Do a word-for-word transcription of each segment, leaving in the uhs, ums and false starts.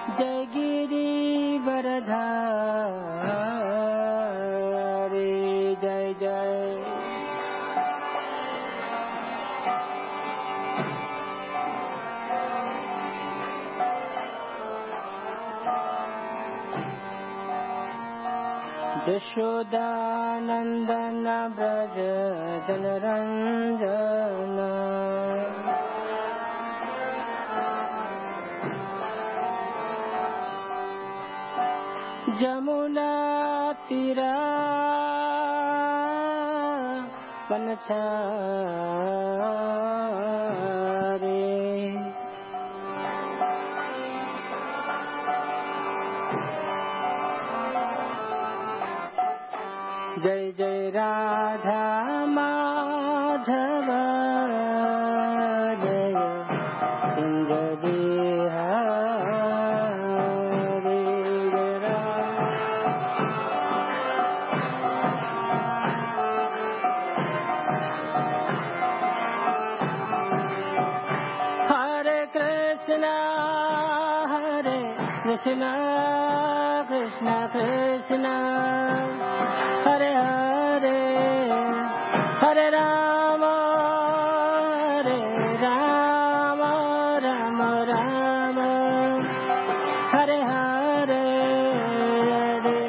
जय गिरिवरधारी जय जय। यशोदानंदन व्रज जनरंजन जमुना तीरा वनचारी जय जय राधा माधव जय कुंज बिहारी जय राम। हरे कृष्णा हरे कृष्णा कृष्णा कृष्णा हरे हरे हरे राम हरे राम राम राम हरे हरे हरे।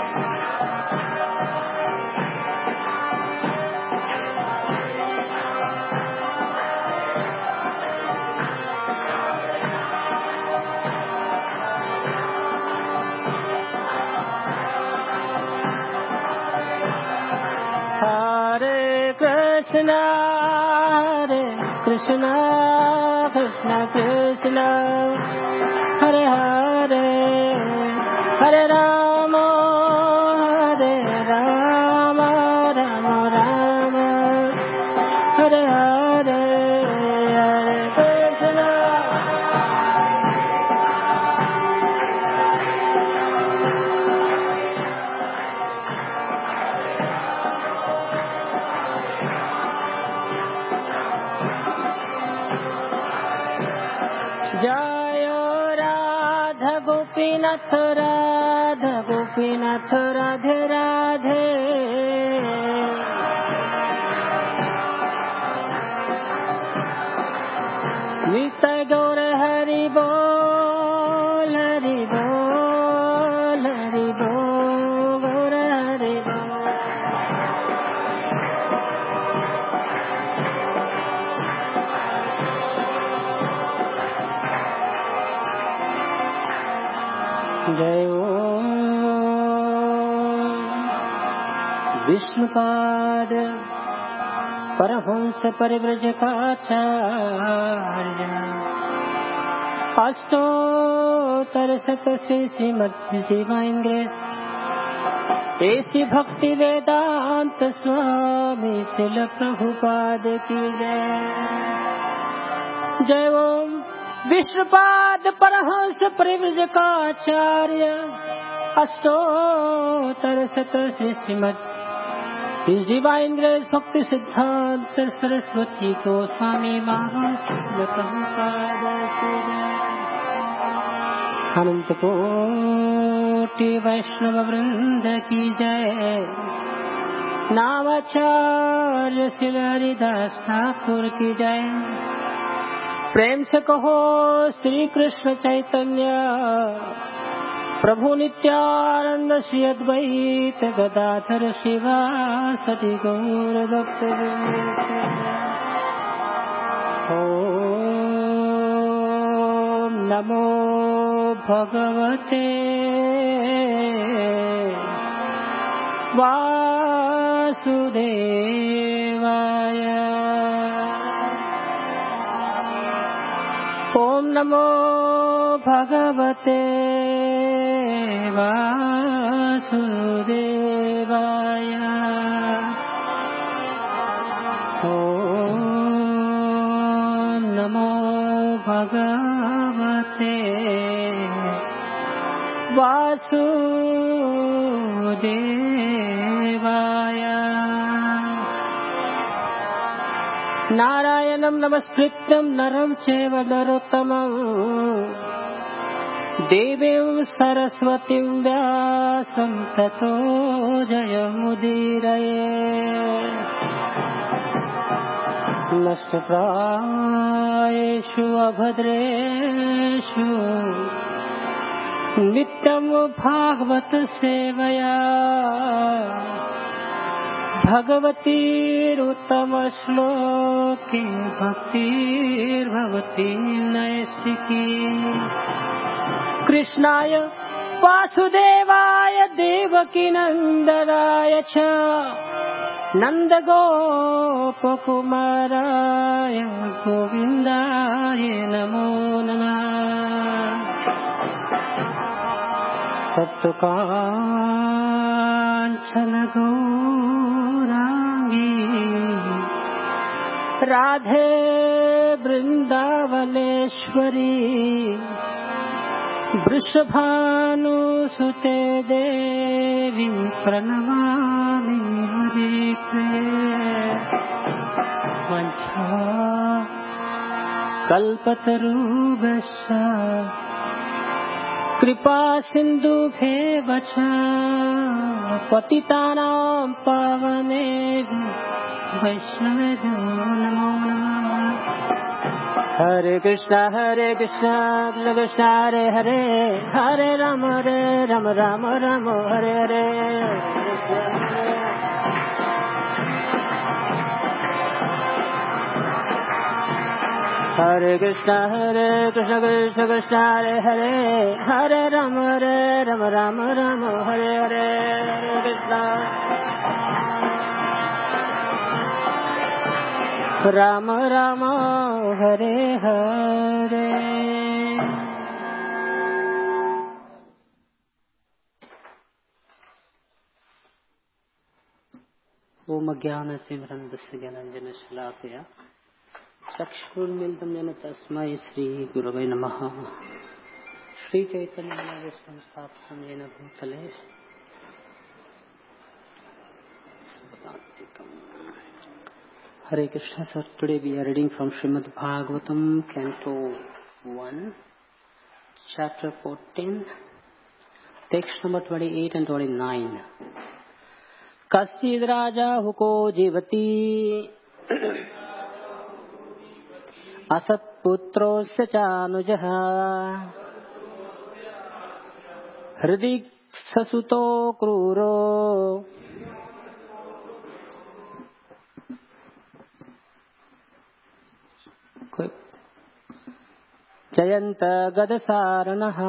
हरे कृष्णा हरे कृष्णा कृष्णा कृष्णा हरे हरे हरे राम हरे राम राम राम हरे हरे हरे कृष्णा। जय राधा गोपीनाथ राधा गोपीनाथ राधे राधे नित्य गौर हरि बोल हरि बोल हरि बोल गौर हरि बोल। जय Om Vishnupada Paramahamsa Parivrajakacharya Ashtottara Shatashri Srimad divine grace A C Bhaktivedanta Swami Srila Prabhupada की जय। जय Om Vishnupada Paramahamsa Parivrajakacharya Ashtottara Shatashri Srimad divine grace Bhaktisiddhanta Saraswati Goswami महाराज श्रील प्रभुपाद की जय। अनंत कोटि वैष्णव वृंद की जय। नामाचार्य श्री हरिदास ठाकुर की जय। प्रेम से कहो श्री कृष्ण चैतन्य प्रभु नित्यानंद श्री अद्वैत गदाधर शिवासदि गौर भक्त ओम नमो भगवते वासुदेवाय। ओम नमो भगवते वासुदेवाय। ओम नमो भगवते वासुदेवाय। नारायणं नमस्कृत्यं नरं चैव नरोत्तमं देवीं सरस्वतीं व्यासं ततो जयमुदीरये। नष्टप्रायेषु अभद्रेषु नित्यं भागवत सेवया भगवतीरुत्तम श्लोके भक्तिर्भवती नैष्टिकी। कृष्णाय वासुदेवाय देवकीनन्दनाय च नन्दगोपकुमाराय गोविन्दाय नमो नमः। तप्तकाञ्चन गौराङ्गी राधे वृन्दावनेश्वरी वृषभानुसुते देवी प्रणमामि हरिप्रिये। वञ्चा कल्पतरुभ्यश्च कृपा सिन्धुभ्येव च पतितानां पावनेभ्यो वैष्णवेभ्यो नमो नमः। हरे कृष्णा हरे कृष्णा कृष्ण कृष्ण हरे हरे, हरे राम हरे राम राम राम हरे हरे। हरे कृष्णा हरे कृष्ण कृष्ण कृष्ण हरे हरे, हरे राम हरे राम राम राम हरे हरे। हरे कृष्णा राम राम हरे हरे। ओम ज्ञानतिमिरन्धस्य ज्ञानाञ्जनशलाकया चक्षुरुन्मिलितं येन तस्मै श्रीगुरवे नमः। श्रीचैतन्यदेवं स्थापितं येन भूतले Hare Krishna, sir. Today we are reading from Srimad Bhagavatam, Canto one, Chapter fourteen, text number twenty-eight and twenty-nine. Kasid Raja Huko Jivati Asat Putrosya Chanujaha Hridik Sasuto Kruro Jayant गदसारणः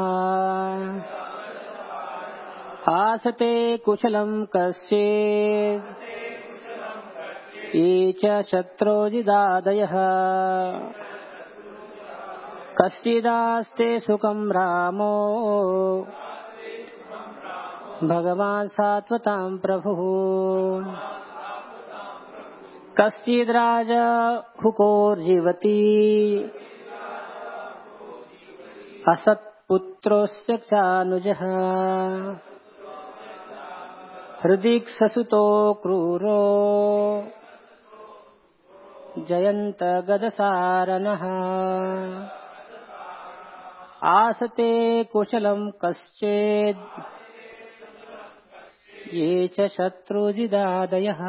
आसते कुशलं कश्चित् ये च शत्रोजिदादयः कश्चिदास्ते सुखं रामो भगवान् सात्वतां प्रभुः कश्चिद्राजा हुकोर्जीवति असत्पुत्रोस्य चानुजः हृदिक् ससुतो क्रूरो जयन्त गदसारणः आसते कुशलं कश्चित् ये च शत्रुजिदादयः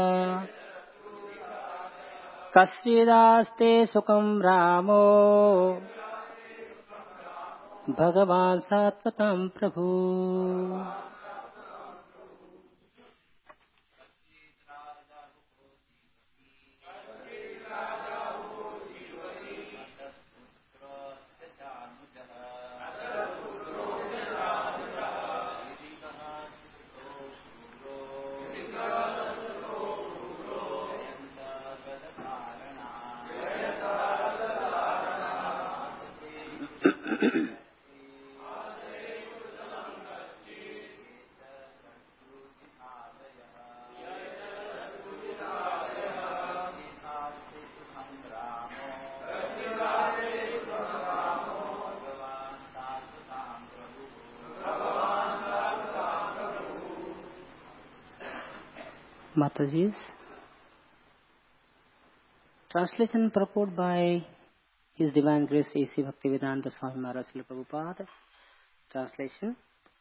कश्चिदास्ते सुखं रामो भगवान् सात्वतां प्रभु Mataji's translation purport by His Divine Grace A C Bhaktivedanta Swami Maharaj Srila Prabhupada. Translation.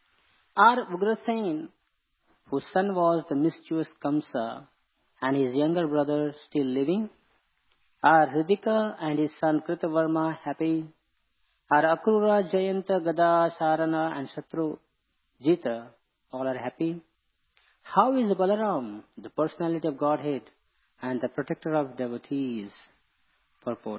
Our Ugrasen, whose son was the mischievous Kamsa, and his younger brother still living? Are Hridika and his son Kritavarma happy? Are Akrura, Jayanta, Gada, Sarana and Shatru, Jita, all are happy? How is Balaram, the personality of Godhead and the protector of devotees? Purport.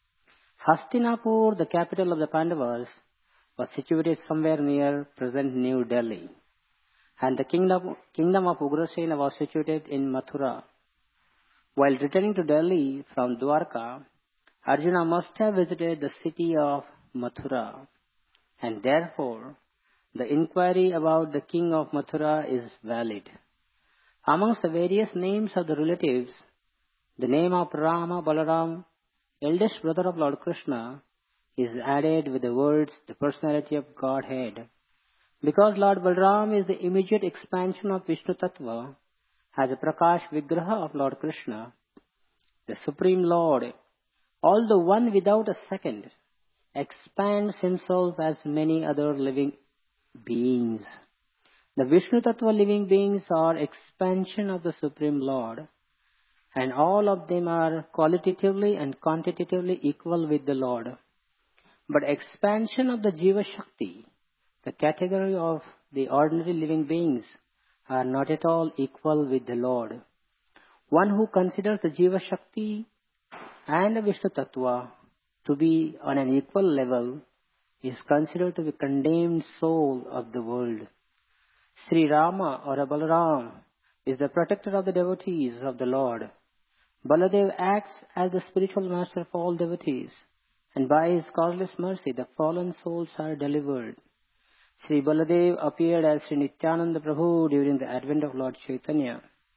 Hastinapur, the capital of the Pandavas, was situated somewhere near present New Delhi, and the kingdom, kingdom of Ugrasena was situated in Mathura. While returning to Delhi from Dwarka, Arjuna must have visited the city of Mathura, and therefore the inquiry about the king of Mathura is valid. Amongst the various names of the relatives, the name of Rama Balaram, eldest brother of Lord Krishna, is added with the words the personality of Godhead. Because Lord Balaram is the immediate expansion of Vishnu Tattva, as a Prakash Vigraha of Lord Krishna, the Supreme Lord, although one without a second, expands himself as many other living beings. The Vishnu Tattva living beings are expansion of the Supreme Lord, and all of them are qualitatively and quantitatively equal with the Lord. But expansion of the Jiva Shakti, the category of the ordinary living beings, are not at all equal with the Lord. One who considers the Jiva Shakti and the Vishnu Tattva to be on an equal level is considered to be condemned soul of the world. Sri Rama or Balaram is the protector of the devotees of the Lord. Baladev acts as the spiritual master of all devotees, and by his causeless mercy the fallen souls are delivered. Sri Baladev appeared as Sri Nityananda Prabhu during the advent of Lord Chaitanya,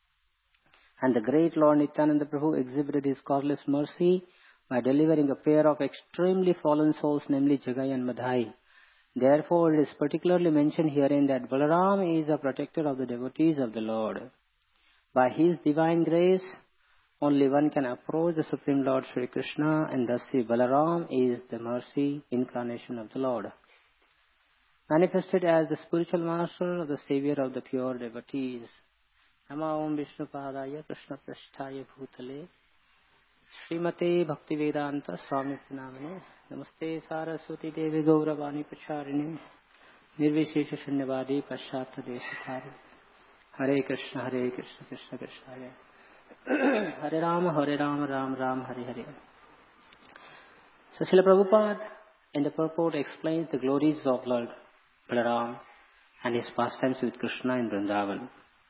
and the great Lord Nityananda Prabhu exhibited his causeless mercy by delivering a pair of extremely fallen souls, namely Jagai and Madhai. Therefore, it is particularly mentioned herein that Balaram is a protector of the devotees of the Lord. By his divine grace, only one can approach the Supreme Lord Sri Krishna, and thus Sri Balaram is the mercy incarnation of the Lord, manifested as the spiritual master of the savior of the pure devotees. Nama Om Vishnu Padaya Krishna Prasthaya Bhutale Srimate Bhaktivedanta Swami Pranamane Namaste Saraswati Devi Gauravani Pacharini Nirvishesha Shanyavadi Paschata Deshatari Hare Krishna Hare Krishna Krishna Krishna Hare Rama Hare Rama Rama Rama Hare Hare. So Srila Prabhupada in the purport explains the glories of Lord Balaram and his pastimes with Krishna in Vrindavan.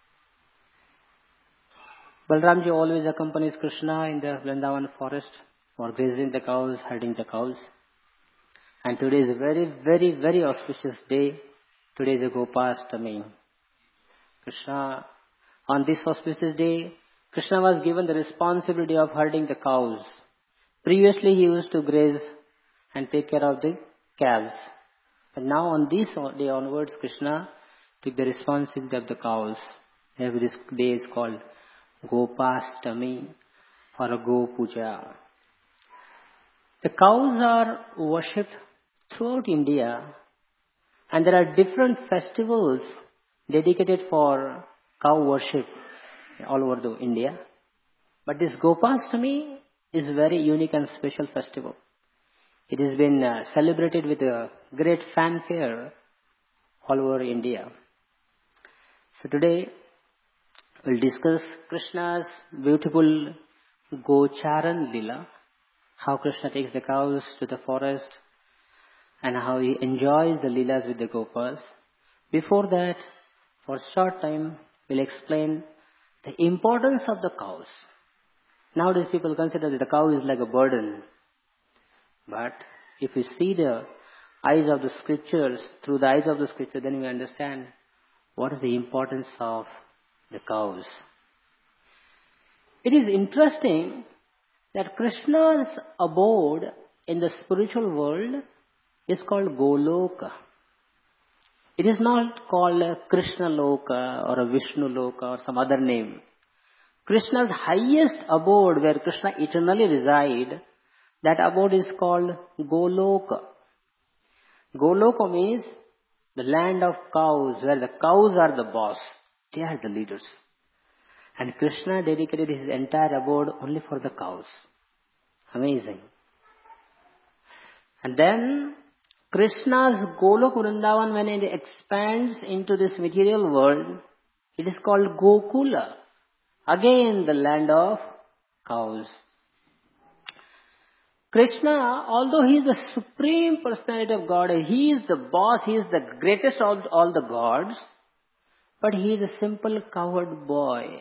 Balaramji always accompanies Krishna in the Vrindavan forest for grazing the cows, herding the cows. And today is a very, very, very auspicious day. Today is a Gopastami. Krishna, on this auspicious day, Krishna was given the responsibility of herding the cows. Previously he used to graze and take care of the calves. But now on this day onwards, Krishna took the responsibility of the cows. Therefore this day is called Gopastami or a Go Puja. The cows are worshipped throughout India, and there are different festivals dedicated for cow worship all over the India. But this Gopastami is a very unique and special festival. It has been uh, celebrated with a great fanfare all over India. So today we'll discuss Krishna's beautiful Gocharan Lila, how Krishna takes the cows to the forest and how he enjoys the Leelas with the Gopas. Before that, for a short time, we'll explain the importance of the cows. Nowadays people consider that the cow is like a burden. But if we see the eyes of the scriptures, through the eyes of the scripture, then we understand what is the importance of the cows. It is interesting that Krishna's abode in the spiritual world is called Goloka. It is not called Krishna Loka or a Vishnu Loka or some other name. Krishna's highest abode where Krishna eternally resides, that abode is called Goloka. Goloka means The land of cows, where the cows are the boss. They are the leaders. And Krishna dedicated his entire abode only for the cows. Amazing. And then Krishna's Golok Vrindavan, when it expands into this material world, it is called Gokula. Again, the land of cows. Krishna, although he is the supreme personality of God, he is the boss, he is the greatest of all the gods, but he is a simple cowherd boy.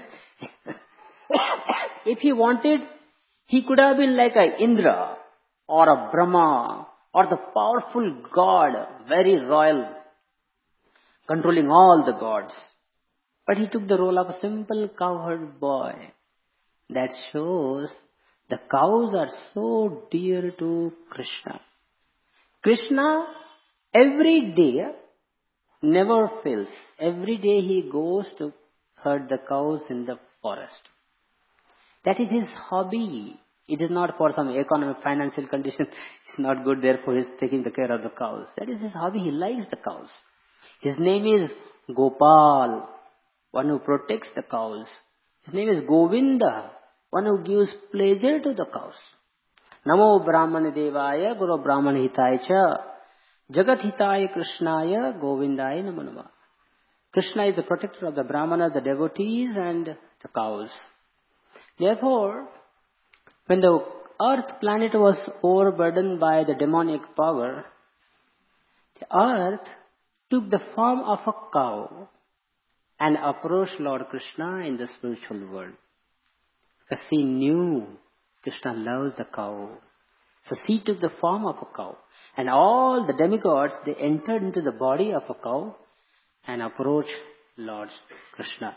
If he wanted, he could have been like a Indra or a Brahma or the powerful god, very royal, controlling all the gods. But he took the role of a simple cowherd boy. That shows the cows are so dear to Krishna. Krishna, every day, never fails. Every day he goes to herd the cows in the forest. That is his hobby. It is not for some economic, financial condition. It's not good, therefore he's taking the care of the cows. That is his hobby. He likes the cows. His name is Gopal, one who protects the cows. His name is Govinda, one who gives pleasure to the cows. Namo Brahmana Devaya Guru Brahmana Hitaya Cha Jagat Hitaya Krishnaya Govindaya Namo Namah. Krishna is the protector of the Brahmanas, the devotees and the cows. Therefore, when the earth planet was overburdened by the demonic power, the earth took the form of a cow and approached Lord Krishna in the spiritual world. Because she knew Krishna loves the cow. So she took the form of a cow. And all the demigods, they entered into the body of a cow and approached Lord Krishna.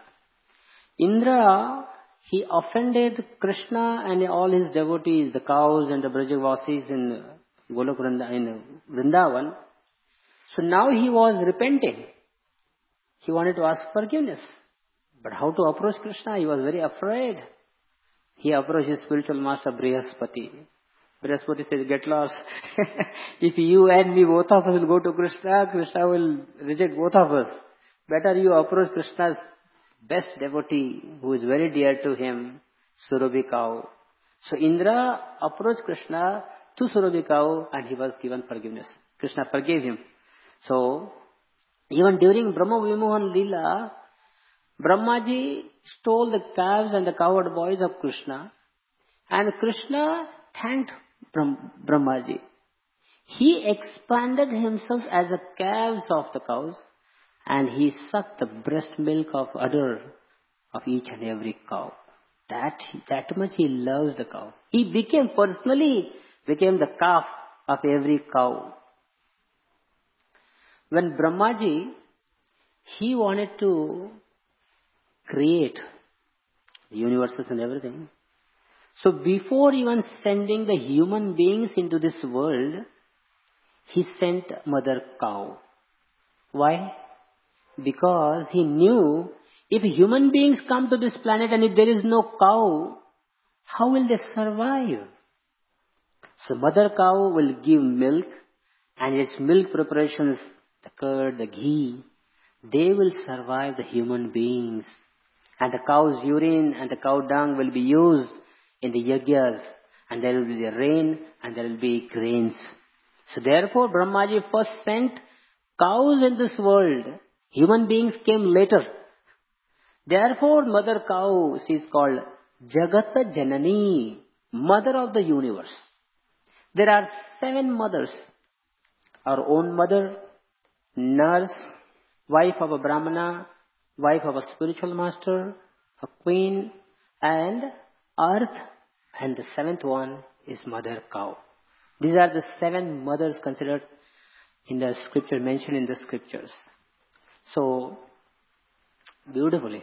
Indra, he offended Krishna and all his devotees, the cows and the Brajavasis in Golok in Vrindavan. So now he was repenting. He wanted to ask forgiveness. But how to approach Krishna? He was very afraid. He approached his spiritual master Brihaspati. Brihaspati said, get lost. If you and me, both of us will go to Krishna, Krishna will reject both of us. Better you approach Krishna's best devotee, who is very dear to him, Surabhi cow. So Indra approached Krishna to Surabhi cow and he was given forgiveness. Krishna forgave him. So, even during Brahma Vimohan Leela, Brahmaji stole the calves and the cowherd boys of Krishna, and Krishna thanked Brahm- Brahmaji. He expanded himself as the calves of the cows, and he sucked the breast milk of udder of each and every cow. That, that much he loves the cow. He became, personally, became the calf of every cow. When Brahmaji, he wanted to create the universes and everything. So before even sending the human beings into this world, he sent mother cow. Why? Because he knew if human beings come to this planet and if there is no cow, how will they survive? So mother cow will give milk, and its milk preparations, the curd, the ghee, they will survive the human beings. And the cow's urine and the cow dung will be used in the yagyas, and there will be the rain and there will be grains. So therefore Brahmaji first sent cows in this world. Human beings came later. Therefore mother cow, she is called Jagata Janani, mother of the universe. There are seven mothers. Our own mother, nurse, wife of a Brahmana, wife of a spiritual master, a queen, and earth, and the seventh one is mother cow. These are the seven mothers considered in the scripture, mentioned in the scriptures. So, beautifully.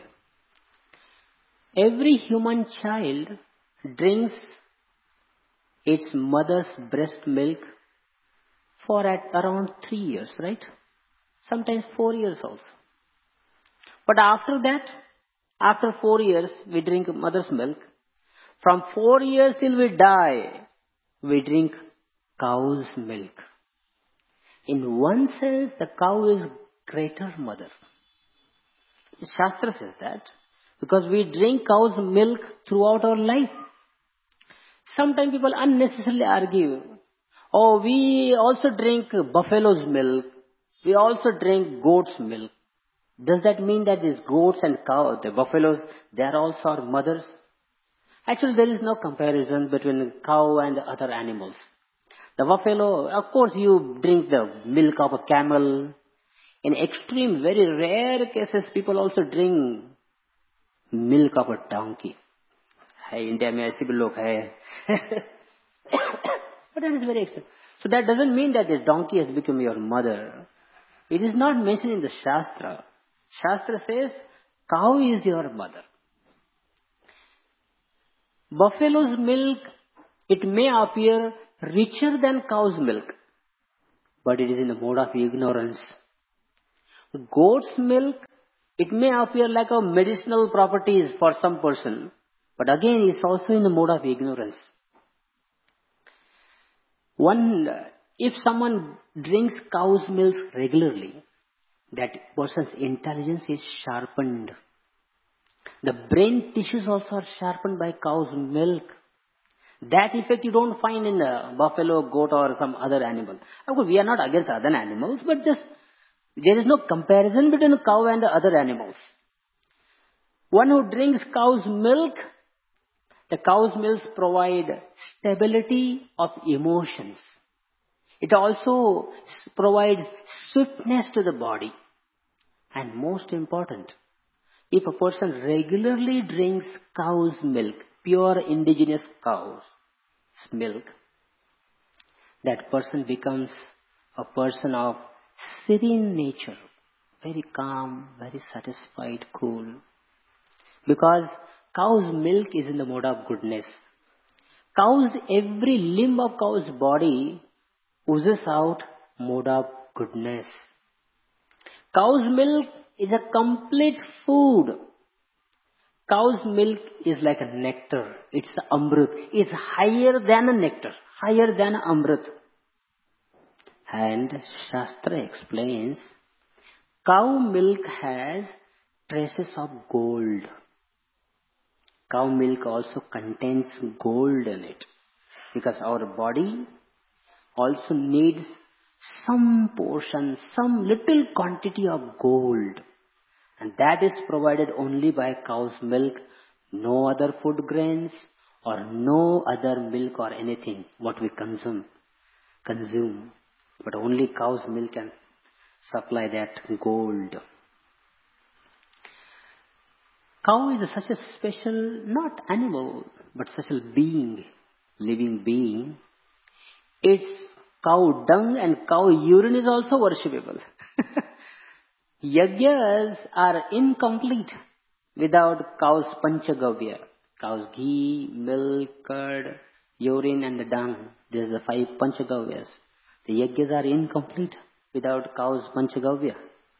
Every human child drinks its mother's breast milk for at around three years, right? Sometimes four years also. But after that, after four years, we drink mother's milk. From four years till we die, we drink cow's milk. In one sense, the cow is greater mother. Shastra says that because we drink cow's milk throughout our life. Sometimes people unnecessarily argue, oh, we also drink buffalo's milk. We also drink goat's milk. Does that mean that these goats and cow, the buffaloes, they are also our mothers? Actually, there is no comparison between cow and other animals. The buffalo, of course, you drink the milk of a camel. In extreme, very rare cases, people also drink milk of a donkey. Hey, India mein aise bhi log hai. But that is very extreme. So that doesn't mean that the donkey has become your mother. It is not mentioned in the Shastra. Shastra says, cow is your mother. Buffalo's milk, it may appear richer than cow's milk, but it is in the mode of ignorance. Goat's milk, it may appear like a medicinal properties for some person, but again it's also in the mode of ignorance. One, if someone drinks cow's milk regularly, that person's intelligence is sharpened. The brain tissues also are sharpened by cow's milk. That effect you don't find in a buffalo, goat or some other animal. Of course, we are not against other animals, but just there is no comparison between the cow and the other animals. One who drinks cow's milk, the cow's milk provide stability of emotions. It also provides swiftness to the body. And most important, if a person regularly drinks cow's milk, pure indigenous cow's milk, that person becomes a person of serene nature, very calm, very satisfied, cool. Because cow's milk is in the mode of goodness. Cow's, every limb of cow's body oozes out mode of goodness. Cow's milk is a complete food. Cow's milk is like a nectar. It's amrit. It's higher than a nectar, higher than amrit. And Shastra explains, cow milk has traces of gold. Cow milk also contains gold in it. Because our body also needs some portion, some little quantity of gold. And that is provided only by cow's milk, no other food grains or no other milk or anything what we consume. consume. But only cow's milk can supply that gold. Cow is such a special, not animal, but such a being, living being. Its cow dung and cow urine is also worshipable. Yagyas are incomplete without cow's panchagavya. Cow's ghee, milk, curd, urine and the dung. These are the five panchagavyas. The yagyas are incomplete without cow's panchagavya.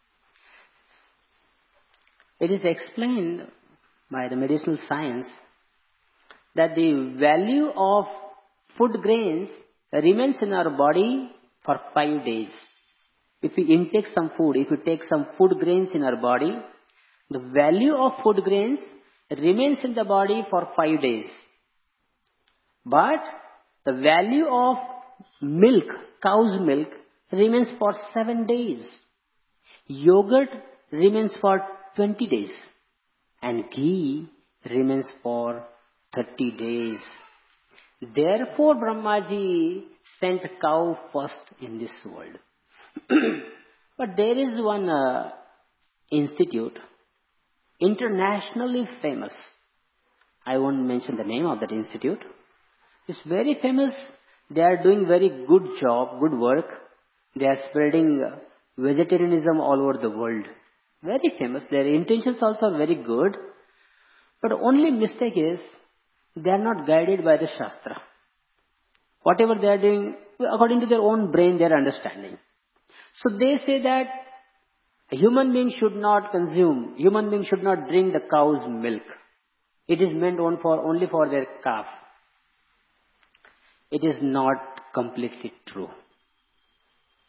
It is explained by the medicinal science that the value of food grains remains in our body for five days. If we intake some food, if we take some food grains in our body, the value of food grains remains in the body for five days. But the value of milk, cow's milk, remains for seven days. Yogurt remains for twenty days. And ghee remains for thirty days. Therefore, Brahmaji sent cow first in this world. But there is one uh, institute, internationally famous. I won't mention the name of that institute. It's very famous. They are doing very good job, good work. They are spreading uh, vegetarianism all over the world. Very famous. Their intentions also are very good. But only mistake is, they are not guided by the Shastra. Whatever they are doing, according to their own brain, their understanding. So they say that a human being should not consume, human being should not drink the cow's milk. It is meant on for, only for their calf. It is not completely true.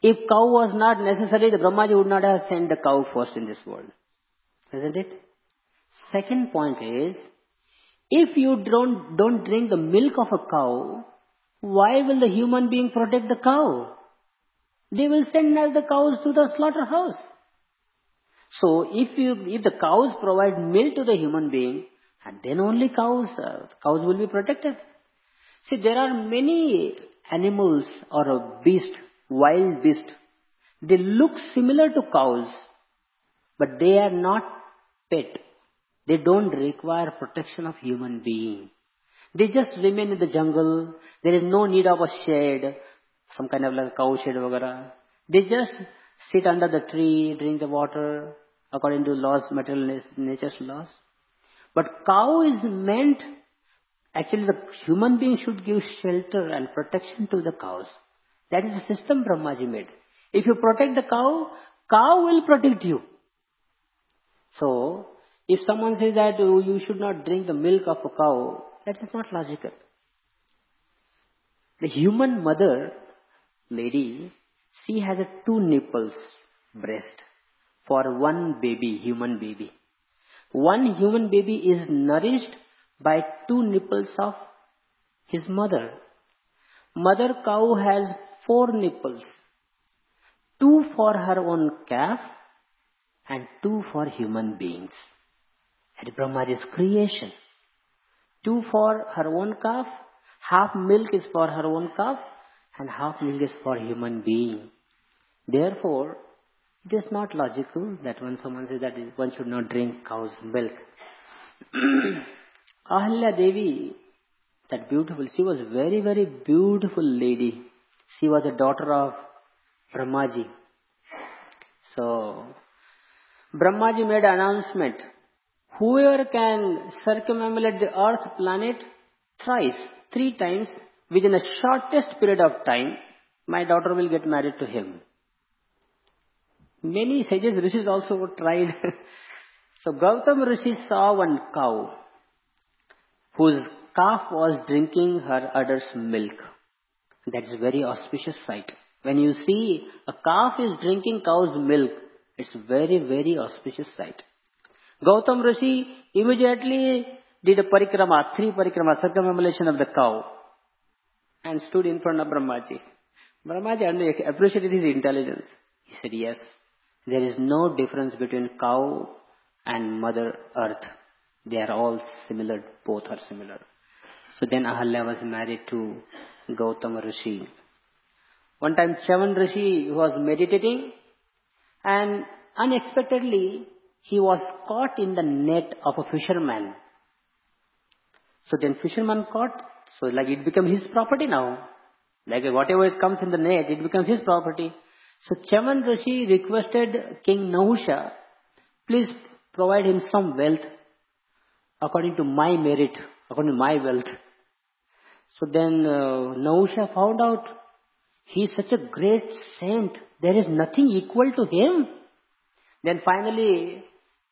If cow was not necessary, the Brahmaji would not have sent the cow first in this world. Isn't it? Second point is, if you don't, don't drink the milk of a cow, why will the human being protect the cow? They will send all the cows to the slaughterhouse. So if you, if the cows provide milk to the human being, and then only cows, uh, cows will be protected. See, there are many animals or a beast, wild beast. They look similar to cows, but they are not pet. They don't require protection of human being. They just remain in the jungle. There is no need of a shade, some kind of like a cow shed, vagara. They just sit under the tree, drink the water, according to laws, material nature's laws. But cow is meant, actually the human being should give shelter and protection to the cows. That is the system Brahmaji made. If you protect the cow, cow will protect you. So, if someone says that oh, you should not drink the milk of a cow, that is not logical. The human mother, lady, she has a two nipples, breast, for one baby, human baby. One human baby is nourished by two nipples of his mother. Mother cow has four nipples. Two for her own calf and two for human beings. That is Brahmaji's creation. Two for her own calf, half milk is for her own calf and half milk is for human being. Therefore, it is not logical that when someone says that one should not drink cow's milk. Ahalya Devi, that beautiful, she was very, very beautiful lady. She was a daughter of Brahmaji. So, Brahmaji made an announcement. Whoever can circumambulate the earth planet thrice, three times, within the shortest period of time, my daughter will get married to him. Many sages, rishis also tried. So Gautam Rishi saw one cow whose calf was drinking her udder's milk. That is a very auspicious sight. When you see a calf is drinking cow's milk, it's a very, very auspicious sight. Gautam Rishi immediately did a parikrama, three parikrama, circumambulation of the cow, and stood in front of Brahmaji. Brahmaji appreciated his intelligence. He said, yes, there is no difference between cow and Mother Earth. They are all similar, both are similar. So then Ahalya was married to Gautam Rishi. One time Chavan Rishi was meditating and unexpectedly he was caught in the net of a fisherman. So then fisherman caught, so like it became his property now. Like whatever it comes in the net, it becomes his property. So Chavan Rishi requested King Nahusha, please provide him some wealth according to my merit, according to my wealth. So then uh, Nahusha found out he is such a great saint. There is nothing equal to him. Then finally,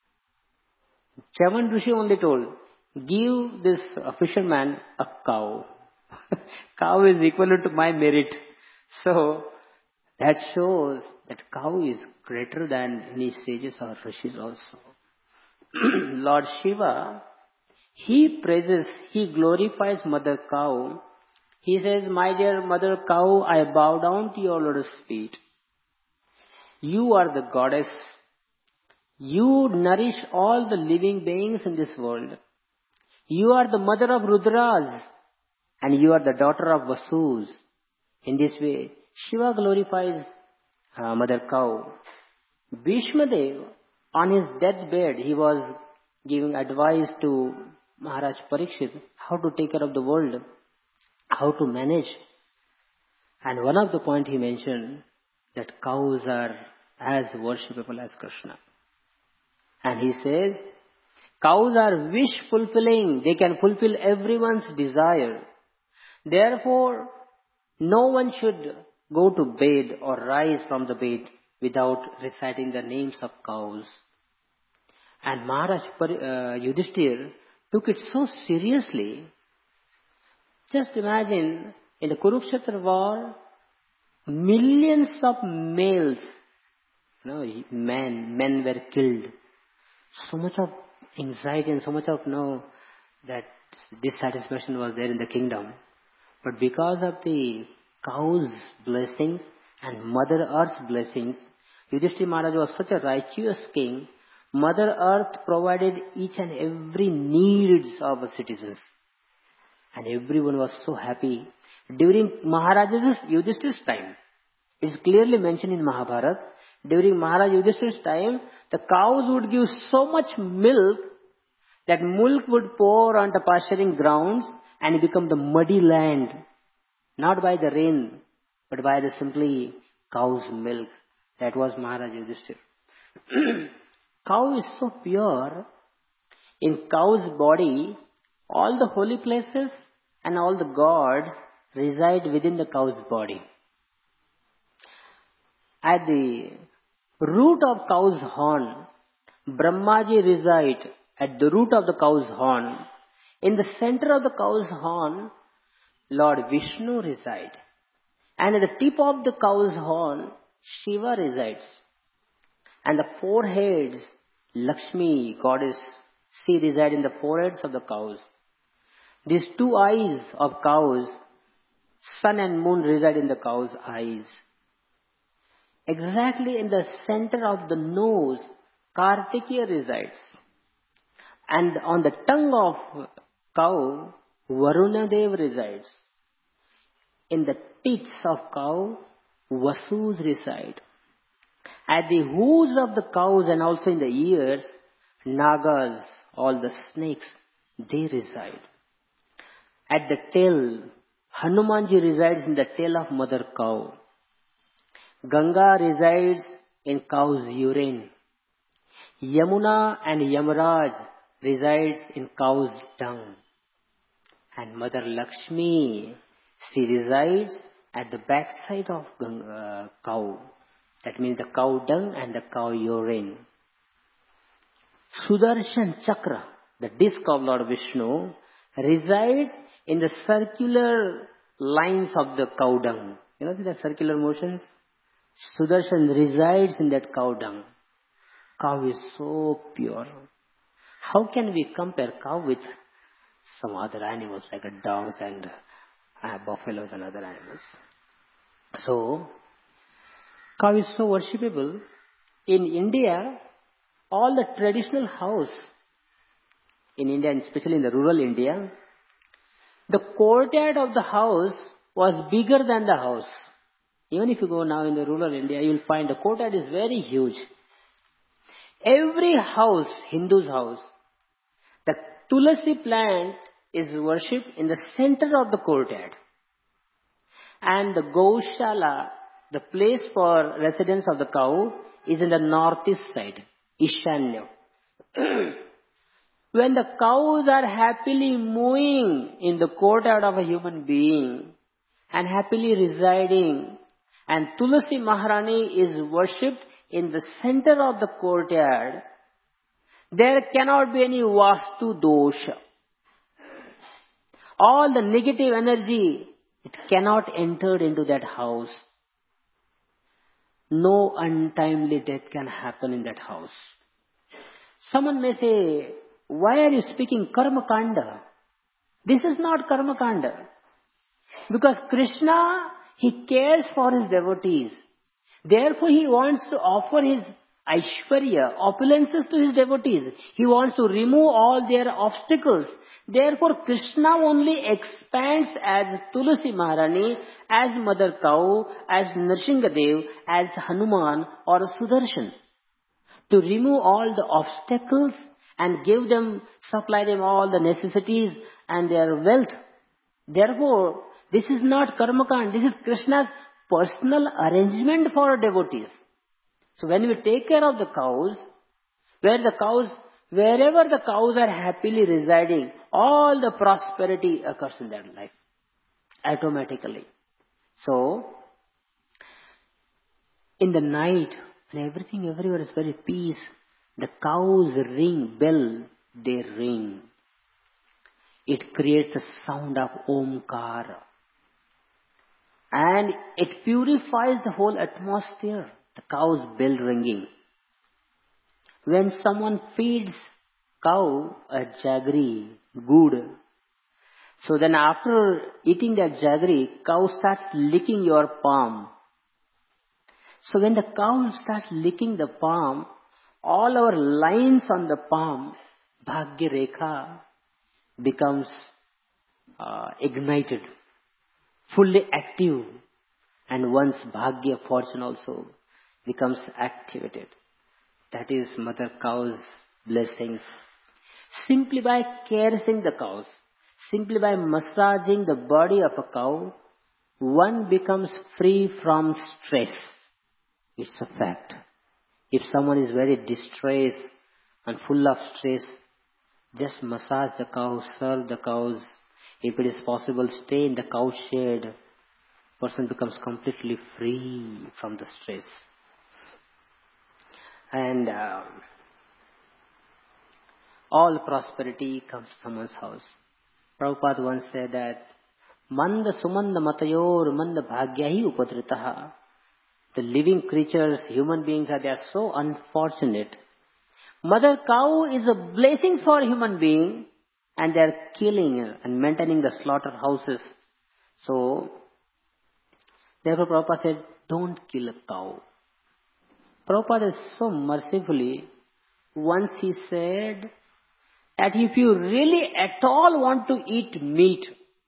Chavan Rishi only told, give this uh, fisherman a cow. Cow is equal to my merit. So that shows that cow is greater than any sages or rishis also. Lord Shiva, he praises, he glorifies Mother Cow. He says, my dear Mother Cow, I bow down to your lotus feet. You are the goddess. You nourish all the living beings in this world. You are the mother of Rudras and you are the daughter of Vasus. In this way, Shiva glorifies uh, Mother Cow. Bhishmadev, on his deathbed, he was giving advice to Maharaj Parikshit how to take care of the world, how to manage. And one of the points he mentioned that cows are as worshipable as Krishna. And he says, cows are wish fulfilling. They can fulfill everyone's desire. Therefore, no one should go to bed or rise from the bed without reciting the names of cows. And Maharaj uh, Yudhishthir took it so seriously. Just imagine, in the Kurukshetra war, Millions of males, you know, men, men were killed. So much of anxiety and so much of, you know, that dissatisfaction was there in the kingdom. But because of the cow's blessings and Mother Earth's blessings, Yudhishthira Maharaj was such a righteous king. Mother Earth provided each and every needs of the citizens. And everyone was so happy. During Maharaja's Yudhishthira's time, it's clearly mentioned in Mahabharata, during Maharaj Yudhishthira's time, the cows would give so much milk that milk would pour onto pasturing grounds and become the muddy land. Not by the rain, but by the simply cow's milk. That was Maharaj Yudhishthira. Cow is so pure. In cow's body, all the holy places and all the gods reside within the cow's body. At the root of cow's horn, Brahmaji reside at the root of the cow's horn. In the center of the cow's horn, Lord Vishnu resides. And at the tip of the cow's horn, Shiva resides. And the foreheads, Lakshmi, goddess, she resides in the foreheads of the cows. These two eyes of cows, sun and moon reside in the cow's eyes. Exactly in the center of the nose, Kartikeya resides. And on the tongue of cow, Varunadev resides. In the teeth of cow, Vasus reside. At the hooves of the cows and also in the ears, Nagas, all the snakes, they reside. At the tail, Hanumanji resides in the tail of mother cow. Ganga resides in cow's urine. Yamuna and Yamaraj resides in cow's tongue. And Mother Lakshmi, she resides at the backside of uh, cow. That means the cow dung and the cow urine. Sudarshan Chakra, the disc of Lord Vishnu, resides in the circular lines of the cow dung. You know the circular motions? Sudarshan resides in that cow dung. Cow is so pure. How can we compare cow with some other animals like dogs and uh, buffaloes and other animals? So, cow is so worshipable. In India, all the traditional house in India, and especially in the rural India, the courtyard of the house was bigger than the house. Even if you go now in the rural India, you will find the courtyard is very huge. Every house, Hindu's house, the tulsi plant is worshipped in the center of the courtyard. And the Gaushala, the place for residence of the cow, is in the northeast side, Ishanya. When the cows are happily moving in the courtyard of a human being and happily residing, and Tulsi Maharani is worshipped in the center of the courtyard, there cannot be any Vastu dosha. All the negative energy, it cannot enter into that house. No untimely death can happen in that house. Someone may say, why are you speaking Karma Kanda? This is not Karma Kanda. Because Krishna, he cares for his devotees. Therefore, he wants to offer his Aishwarya, opulences to his devotees. He wants to remove all their obstacles. Therefore, Krishna only expands as Tulsi Maharani, as Mother Cow, as Nrsingadev, as Hanuman or Sudarshan. To remove all the obstacles and give them, supply them all the necessities and their wealth. Therefore, this is not Karmakand. This is Krishna's personal arrangement for devotees. So when we take care of the cows, where the cows, wherever the cows are happily residing, all the prosperity occurs in their life automatically. So, in the night, when everything everywhere is very peace, the cows ring, bell, they ring. It creates a sound of Omkara. And it purifies the whole atmosphere, the cow's bell ringing. When someone feeds cow a jaggery, good, so then after eating that jaggery, cow starts licking your palm. So when the cow starts licking the palm, all our lines on the palm, Bhagya Rekha, becomes uh, ignited, fully active, and one's Bhagya fortune also becomes activated. That is Mother Cow's blessings. Simply by caressing the cows, simply by massaging the body of a cow, one becomes free from stress. It's a fact. If someone is very distressed and full of stress, just massage the cows, serve the cows. If it is possible, stay in the cow shed. Person becomes completely free from the stress. And uh, all prosperity comes to someone's house. Prabhupada once said that, Manda sumanda matayor manda bhagyahi upadritaha. The living creatures, human beings, are they are so unfortunate. Mother cow is a blessing for human being, and they are killing and maintaining the slaughterhouses. So, therefore Prabhupada said, don't kill a cow. Prabhupada is so mercifully, once he said that if you really at all want to eat meat,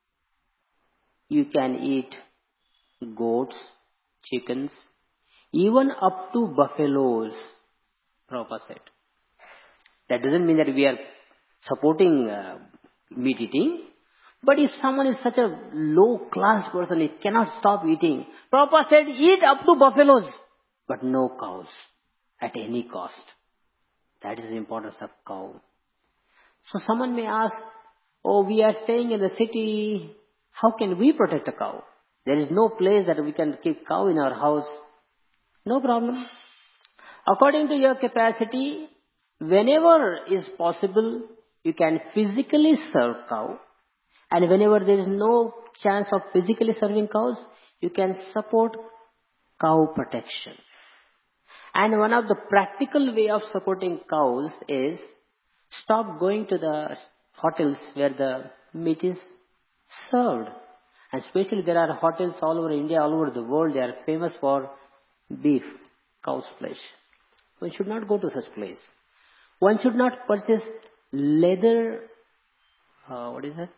you can eat goats, chickens, even up to buffaloes, Prabhupada said. That doesn't mean that we are supporting uh, meat eating. But if someone is such a low class person, he cannot stop eating. Prabhupada said, eat up to buffaloes, but no cows at any cost. That is the importance of cow. So someone may ask, oh, we are staying in the city, how can we protect a cow? There is no place that we can keep cow in our house. No problem. According to your capacity, whenever is possible, you can physically serve cow. And whenever there is no chance of physically serving cows, you can support cow protection. And one of the practical way of supporting cows is stop going to the hotels where the meat is served. And especially there are hotels all over India, all over the world, they are famous for beef, cow's flesh. One should not go to such place. One should not purchase leather, uh, what is that?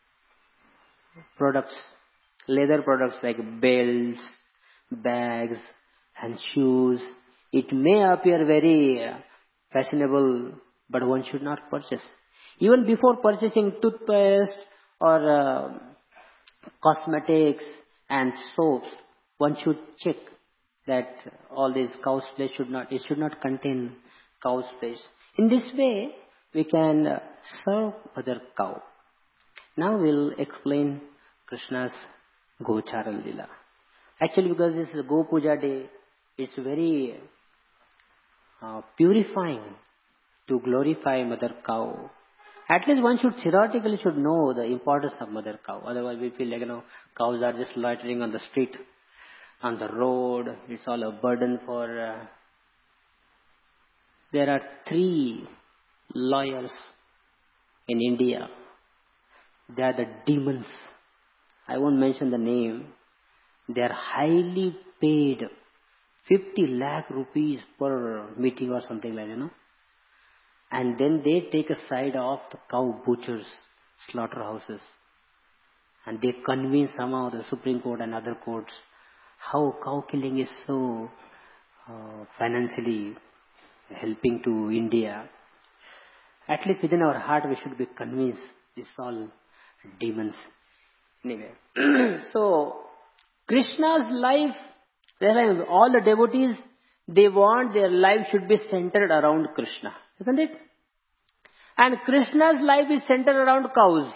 Products, leather products like belts, bags, and shoes. It may appear very uh, fashionable, but one should not purchase. Even before purchasing toothpaste or uh, cosmetics and soaps, one should check that all these cow's flesh should not, it should not contain cow's flesh. In this way, we can uh, serve other cow. Now we'll explain Krishna's Gocharan Lila. Actually, because this is Go Puja day, it's very uh, purifying to glorify Mother Cow. At least one should theoretically should know the importance of Mother Cow. Otherwise, we feel like, you know, cows are just loitering on the street, on the road. It's all a burden for... Uh, there are three lawyers in India. They are the demons. I won't mention the name. They are highly paid, fifty lakh rupees per meeting or something like that, you know. And then they take a side of the cow butchers, slaughterhouses. And they convince somehow the Supreme Court and other courts how cow killing is so uh, financially helping to India. At least within our heart we should be convinced it's all demons. Anyway, so Krishna's life, all the devotees, they want their life should be centered around Krishna, isn't it? And Krishna's life is centered around cows.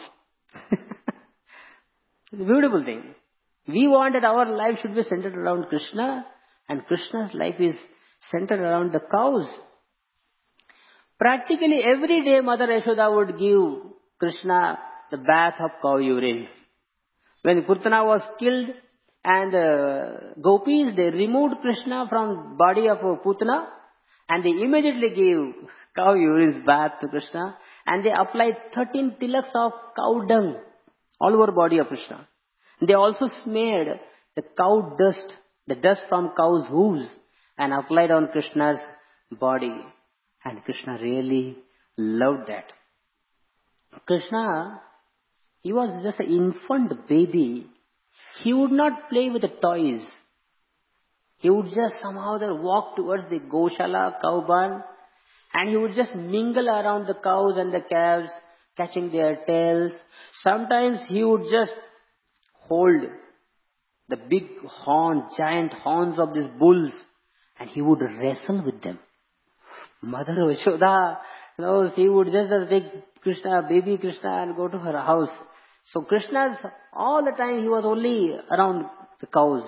It's a beautiful thing. We want that our life should be centered around Krishna, and Krishna's life is centered around the cows. Practically every day Mother Yashoda would give Krishna the bath of cow urine. When Putana was killed, And uh, gopis, they removed Krishna from body of uh, Putana, and they immediately gave cow urine bath to Krishna, and they applied thirteen tilaks of cow dung all over body of Krishna. They also smeared the cow dust, the dust from cow's hooves, and applied on Krishna's body. And Krishna really loved that. Krishna, he was just an infant baby. He would not play with the toys. He would just somehow walk towards the Goshala, cow barn, and he would just mingle around the cows and the calves, catching their tails. Sometimes he would just hold the big horn, giant horns of these bulls, and he would wrestle with them. Mother Yashoda, you know, she would just take Krishna, baby Krishna, and go to her house. So Krishna's, all the time he was only around the cows.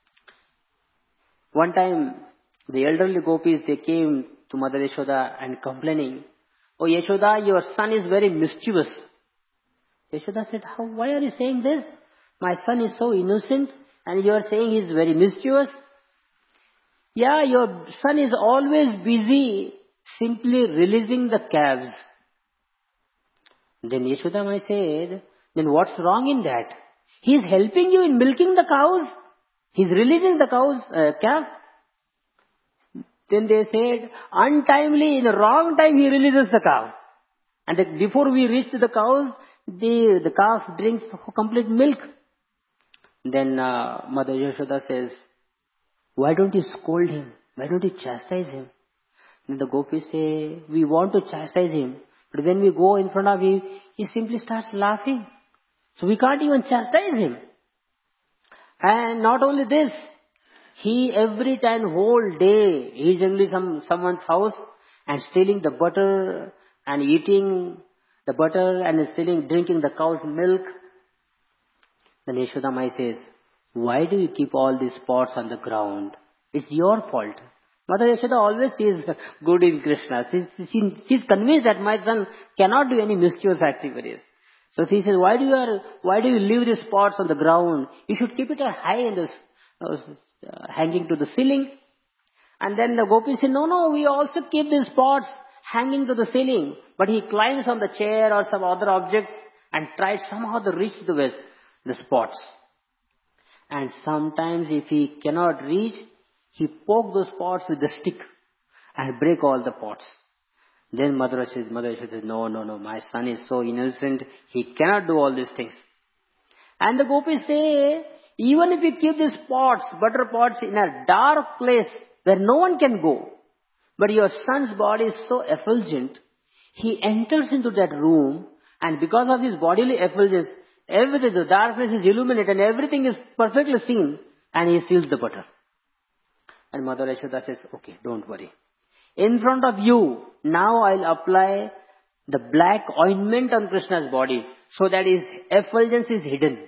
One time, the elderly gopis, they came to Mother Yashoda and complaining, "Oh Yashoda, your son is very mischievous." Yashoda said, "How? Why are you saying this? My son is so innocent, and you are saying he is very mischievous." "Yeah, your son is always busy simply releasing the calves." Then Yashoda Mai said, "Then what's wrong in that? He is helping you in milking the cows. He is releasing the cows, uh, calf." Then they said, "Untimely, in the wrong time he releases the cow. And that before we reach to the cows, the, the calf drinks complete milk." Then uh, Mother Yashoda says, "Why don't you scold him? Why don't you chastise him?" And the gopis say, "We want to chastise him, but when we go in front of him, he simply starts laughing. So we can't even chastise him. And not only this, he every time, whole day, he is in some, someone's house and stealing the butter and eating the butter and stealing, drinking the cow's milk." Then Yashoda Mai says, "Why do you keep all these pots on the ground? It's your fault." Mother Yashoda always sees good in Krishna. She's, she, she's convinced that my son cannot do any mischievous activities. So she says, why do you are, why do you leave these pots on the ground? You should keep it high in this, uh, hanging to the ceiling. And then the gopis say, "No, no, we also keep these pots hanging to the ceiling." But he climbs on the chair or some other objects and tries somehow to reach the west, the pots. And sometimes if he cannot reach, he pokes those pots with the stick and break all the pots. Then Mother says, Mother says, "No, no, no, my son is so innocent, he cannot do all these things." And the gopis say, "Even if you keep these pots, butter pots, in a dark place where no one can go, but your son's body is so effulgent, he enters into that room, and because of his bodily effulgence, everything, the darkness is illuminated and everything is perfectly seen, and he steals the butter." And Mother Yashoda says, "Okay, don't worry. In front of you, now I'll apply the black ointment on Krishna's body so that his effulgence is hidden."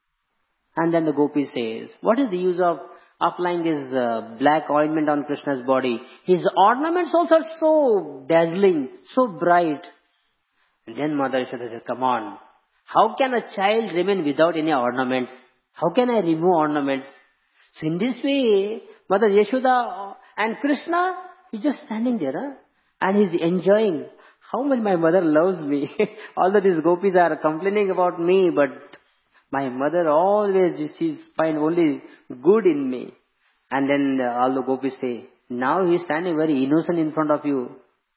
And then the gopi says, "What is the use of applying this uh, black ointment on Krishna's body? His ornaments also are so dazzling, so bright." And then Mother Yashoda says, "Come on. How can a child remain without any ornaments? How can I remove ornaments?" So in this way, Mother Yashoda and Krishna, he's just standing there, huh? And he's enjoying how much my mother loves me. Although these gopis are complaining about me, but my mother always, she's find only good in me. And then uh, all the gopis say, "Now he's standing very innocent in front of you."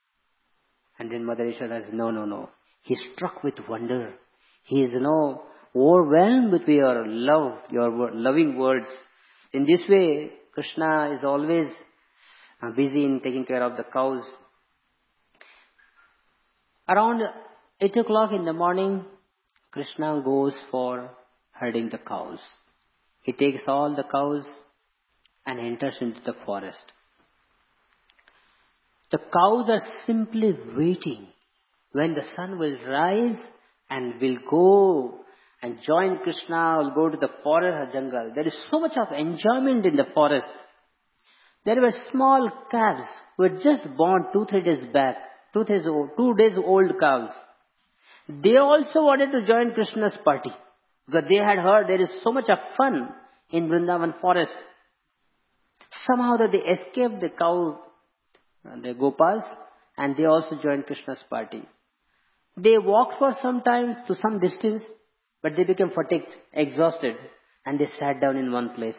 And then Mother Yashoda says, "No, no, no. He's struck with wonder. He is, you know, overwhelmed with your love, your loving words." In this way, Krishna is always uh, busy in taking care of the cows. Around eight o'clock in the morning, Krishna goes for herding the cows. He takes all the cows and enters into the forest. The cows are simply waiting when the sun will rise and will go and join Krishna, will go to the forest or jungle. There is so much of enjoyment in the forest. There were small calves who were just born two, three days back, two days old, two days old calves. They also wanted to join Krishna's party because they had heard there is so much of fun in Vrindavan forest. Somehow that they escaped the cow, the Gopas, and they also joined Krishna's party. They walked for some time to some distance, but they became fatigued, exhausted, and they sat down in one place.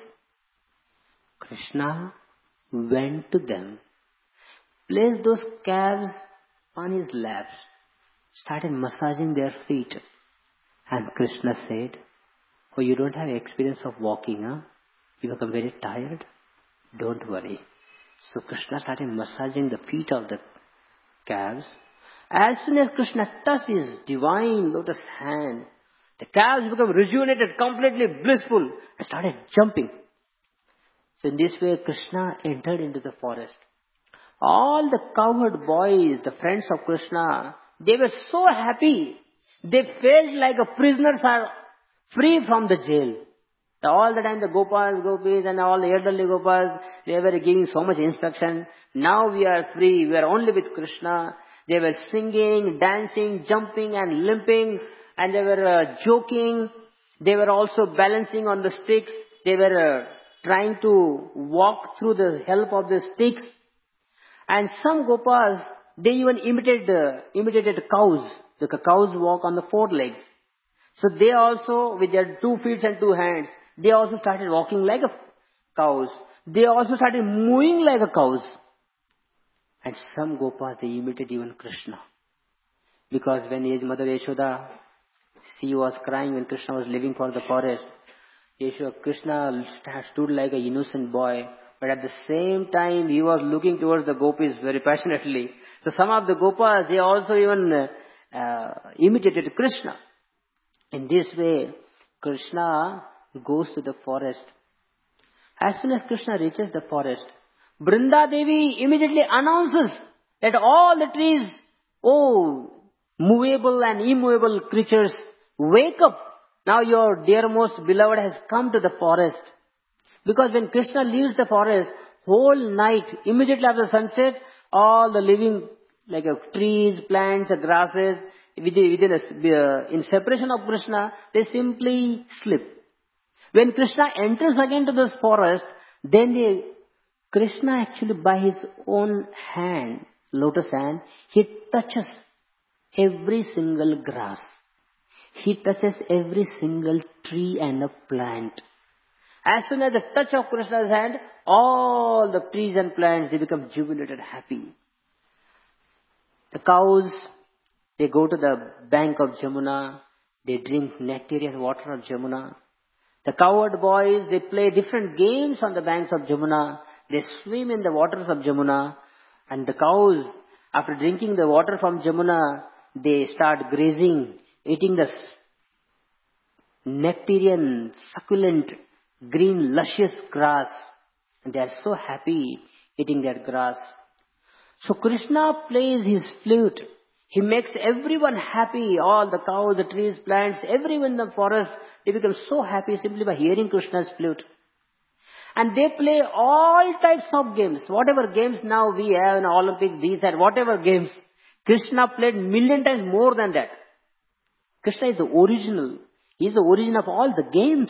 Krishna went to them, placed those calves on his laps, started massaging their feet. And Krishna said, "Oh, you don't have experience of walking, huh? You become very tired? Don't worry." So Krishna started massaging the feet of the calves. As soon as Krishna touched his divine lotus hand, the calves became rejuvenated, completely blissful, and started jumping. So in this way, Krishna entered into the forest. All the cowherd boys, the friends of Krishna, they were so happy. They felt like a prisoners are free from the jail. All the time the Gopas, Gopis and all the elderly Gopas, they were giving so much instruction. Now we are free, we are only with Krishna. They were singing, dancing, jumping and limping, and they were uh, joking. They were also balancing on the sticks. They were uh, trying to walk through the help of the sticks. And some Gopas, they even imitated, uh, imitated cows. The cows walk on the four legs. So they also, with their two feet and two hands, they also started walking like a cows. They also started moving like a cows. And some Gopas, they imitated even Krishna. Because when his mother Yashoda, she was crying when Krishna was leaving for the forest, Yashoda, Krishna stood like a innocent boy. But at the same time, he was looking towards the gopis very passionately. So some of the Gopas, they also even uh, uh, imitated Krishna. In this way, Krishna goes to the forest. As soon as Krishna reaches the forest, Brinda Devi immediately announces that all the trees, oh, movable and immovable creatures, wake up. Now your dearmost beloved has come to the forest. Because when Krishna leaves the forest, whole night, immediately after sunset, all the living, like uh, trees, plants, uh, grasses, within, within a, uh, in separation of Krishna, they simply sleep. When Krishna enters again to this forest, then they, Krishna actually by his own hand, lotus hand, he touches every single grass. He touches every single tree and a plant. As soon as the touch of Krishna's hand, all the trees and plants, they become jubilated, happy. The cows, they go to the bank of Jamuna. They drink nectareous water of Jamuna. The cowherd boys, they play different games on the banks of Jamuna. They swim in the waters of Jamuna. And the cows, after drinking the water from Jamuna, they start grazing, eating the nectarian, succulent, green, luscious grass. And they are so happy eating that grass. So Krishna plays his flute. He makes everyone happy. All the cows, the trees, plants, everyone in the forest, they become so happy simply by hearing Krishna's flute. And they play all types of games. Whatever games now we have in Olympics, these and whatever games, Krishna played million times more than that. Krishna is the original. He is the origin of all the games.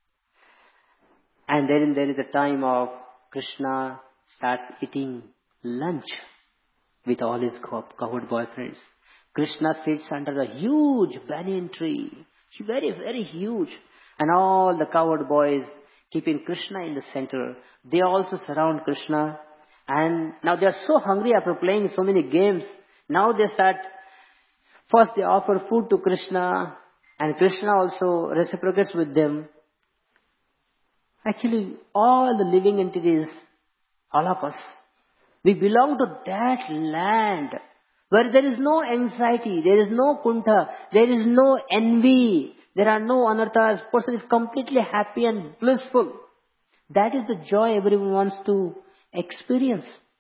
And then there is a time of Krishna starts eating lunch with all his cowherd boyfriends. Krishna sits under a huge banyan tree. Very, very huge. And all the cowherd boys, keeping Krishna in the center, they also surround Krishna. And now they are so hungry after playing so many games. Now they start, first they offer food to Krishna, and Krishna also reciprocates with them. Actually, all the living entities, all of us, we belong to that land where there is no anxiety, there is no kunta, there is no envy, there are no anarthas. Person is completely happy and blissful. That is the joy everyone wants to experience.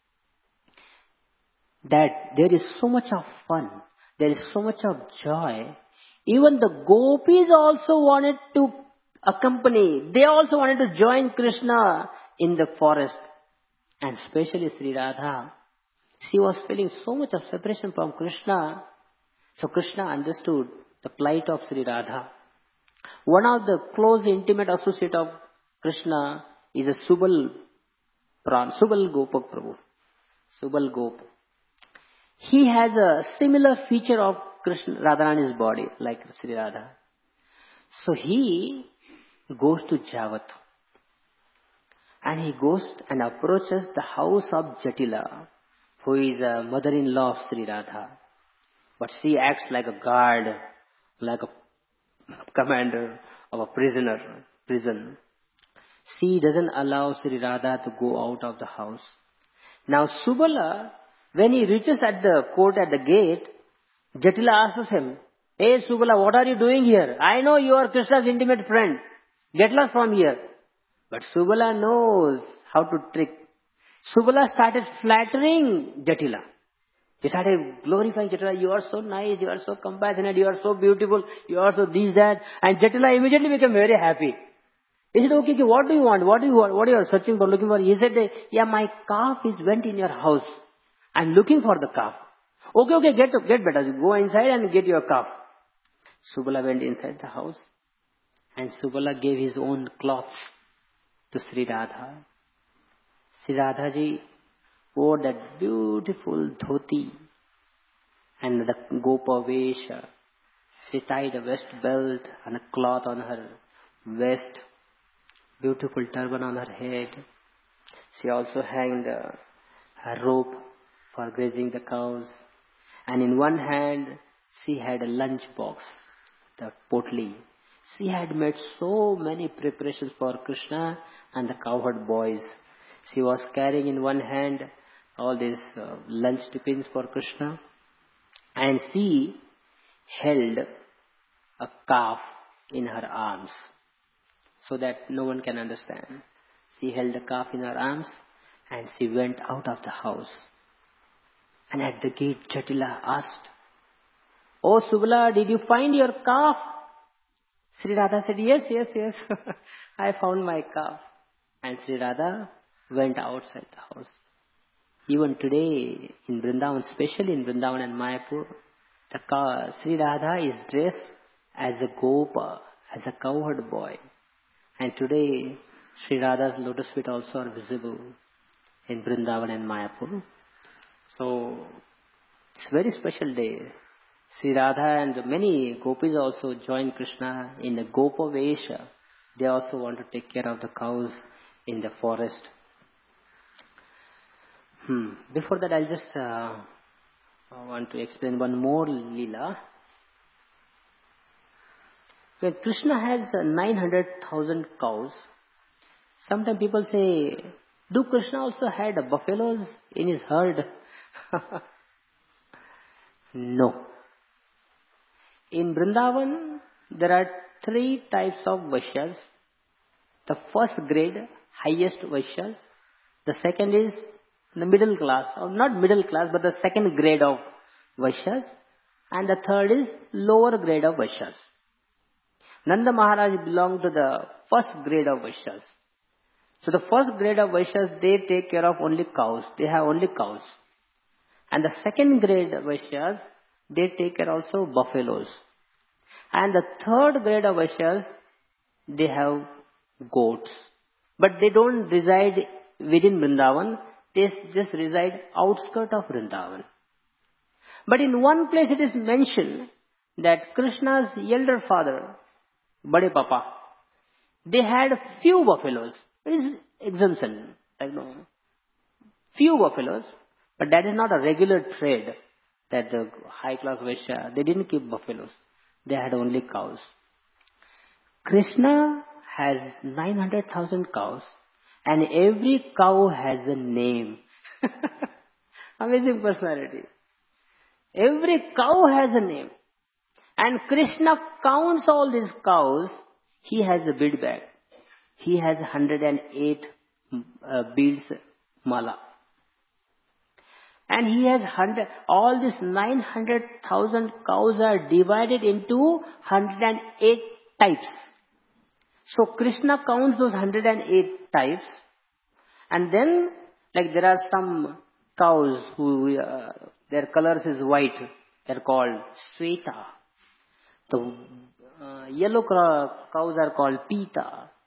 That there is so much of fun, there is so much of joy. Even the gopis also wanted to accompany. They also wanted to join Krishna in the forest. And especially Sri Radha. She was feeling so much of separation from Krishna. So Krishna understood the plight of Sri Radha. One of the close intimate associate of Krishna is a Subal Pran, Subal Gopak Prabhu. Subal Gop. He has a similar feature of Krishna, Radharani's body, like Sri Radha. So he goes to Javat. And he goes and approaches the house of Jatila, who is a mother-in-law of Sri Radha. But she acts like a guard, like a commander of a prisoner, prison. She doesn't allow Sri Radha to go out of the house. Now Subala, when he reaches at the court at the gate, Jatila asks him, "Hey Subala, what are you doing here? I know you are Krishna's intimate friend. Get lost from here." But Subala knows how to trick. Subala started flattering Jatila. He started glorifying Jatila. "You are so nice, you are so compassionate, you are so beautiful, you are so this, that." And Jatila immediately became very happy. He said, "Okay, okay, what do you want? What do you want? What are you searching for, looking for?" He said, "Yeah, my calf is went in your house. I'm looking for the calf." "Okay, okay, get, get better. Go inside and get your calf." Subala went inside the house. And Subala gave his own cloths to Sri Radha. Sri Radha ji wore that beautiful dhoti and the Gopa Vesha. She tied a waist belt and a cloth on her waist, beautiful turban on her head. She also hanged a, a rope for grazing the cows. And in one hand, she had a lunch box, the potli. She had made so many preparations for Krishna and the cowherd boys. She was carrying in one hand all these uh, lunch tiffins for Krishna. And she held a calf in her arms so that no one can understand. She held the calf in her arms and she went out of the house. And at the gate, Jatila asked, "Oh Subala, did you find your calf?" Sri Radha said, "Yes, yes, yes, I found my calf." And Sri Radha went outside the house. Even today in Vrindavan, especially in Vrindavan and Mayapur, the cow, Sri Radha is dressed as a gopa, as a cowherd boy. And today, Sri Radha's lotus feet also are visible in Vrindavan and Mayapur. So, it's a very special day. Sri Radha and many gopis also join Krishna in the Gopa Vesha. They also want to take care of the cows in the forest. Hmm. Before that, I'll just uh, want to explain one more lila. When Krishna has uh, nine hundred thousand cows, sometimes people say, do Krishna also had buffaloes in his herd? No. In Vrindavan, there are three types of Vaishyas. The first grade, highest Vaishyas. The second is the middle class, or not middle class, but the second grade of Vaishyas. And the third is lower grade of Vaishyas. Nanda Maharaj belonged to the first grade of Vaishyas. So the first grade of Vaishyas, they take care of only cows. They have only cows. And the second grade of Vaishyas, they take care also buffaloes. And the third grade of Vaishyas, they have goats. But they don't reside within Vrindavan. They just reside outskirts of Vrindavan. But in one place it is mentioned that Krishna's elder father, Bade Papa, they had few buffaloes. It is exemption. I know. Few buffaloes. But that is not a regular trade that the high class Vaishya, they didn't keep buffaloes. They had only cows. Krishna has nine hundred thousand cows and every cow has a name. Amazing personality. Every cow has a name. And Krishna counts all these cows. He has a bead bag. He has one hundred eight uh, beads mala. And he has hundred, all these nine hundred thousand cows are divided into one hundred eight types. So Krishna counts those one hundred eight types. And then, like there are some cows who, uh, their colors is white. They're called Sweta. The uh, yellow cows are called Pita.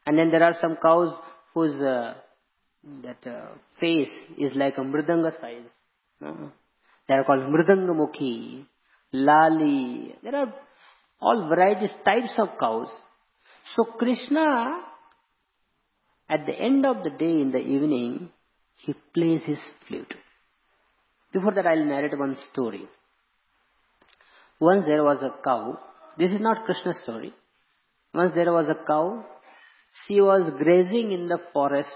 And then there are some cows whose uh, that uh, face is like a mridanga size. No? They are called mridangamukhi, lali. There are all varieties, types of cows. So Krishna, at the end of the day, in the evening, he plays his flute. Before that, I'll narrate one story. Once there was a cow. This is not Krishna's story. Once there was a cow. She was grazing in the forest.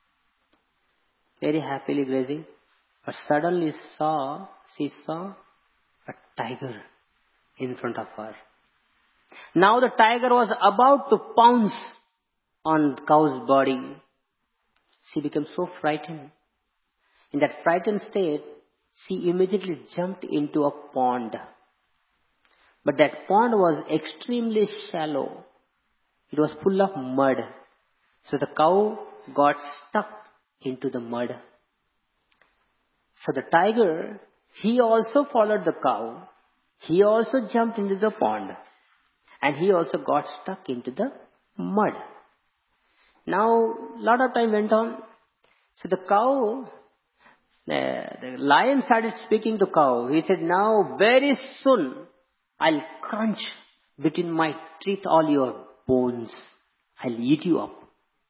Very happily grazing. But suddenly saw, she saw a tiger in front of her. Now the tiger was about to pounce on cow's body. She became so frightened. In that frightened state, she immediately jumped into a pond. But that pond was extremely shallow. It was full of mud. So the cow got stuck into the mud. So the tiger, he also followed the cow. He also jumped into the pond. And he also got stuck into the mud. Now, a lot of time went on. So the cow, the, the lion started speaking to cow. He said, now very soon I'll crunch between my teeth all your bones. I'll eat you up.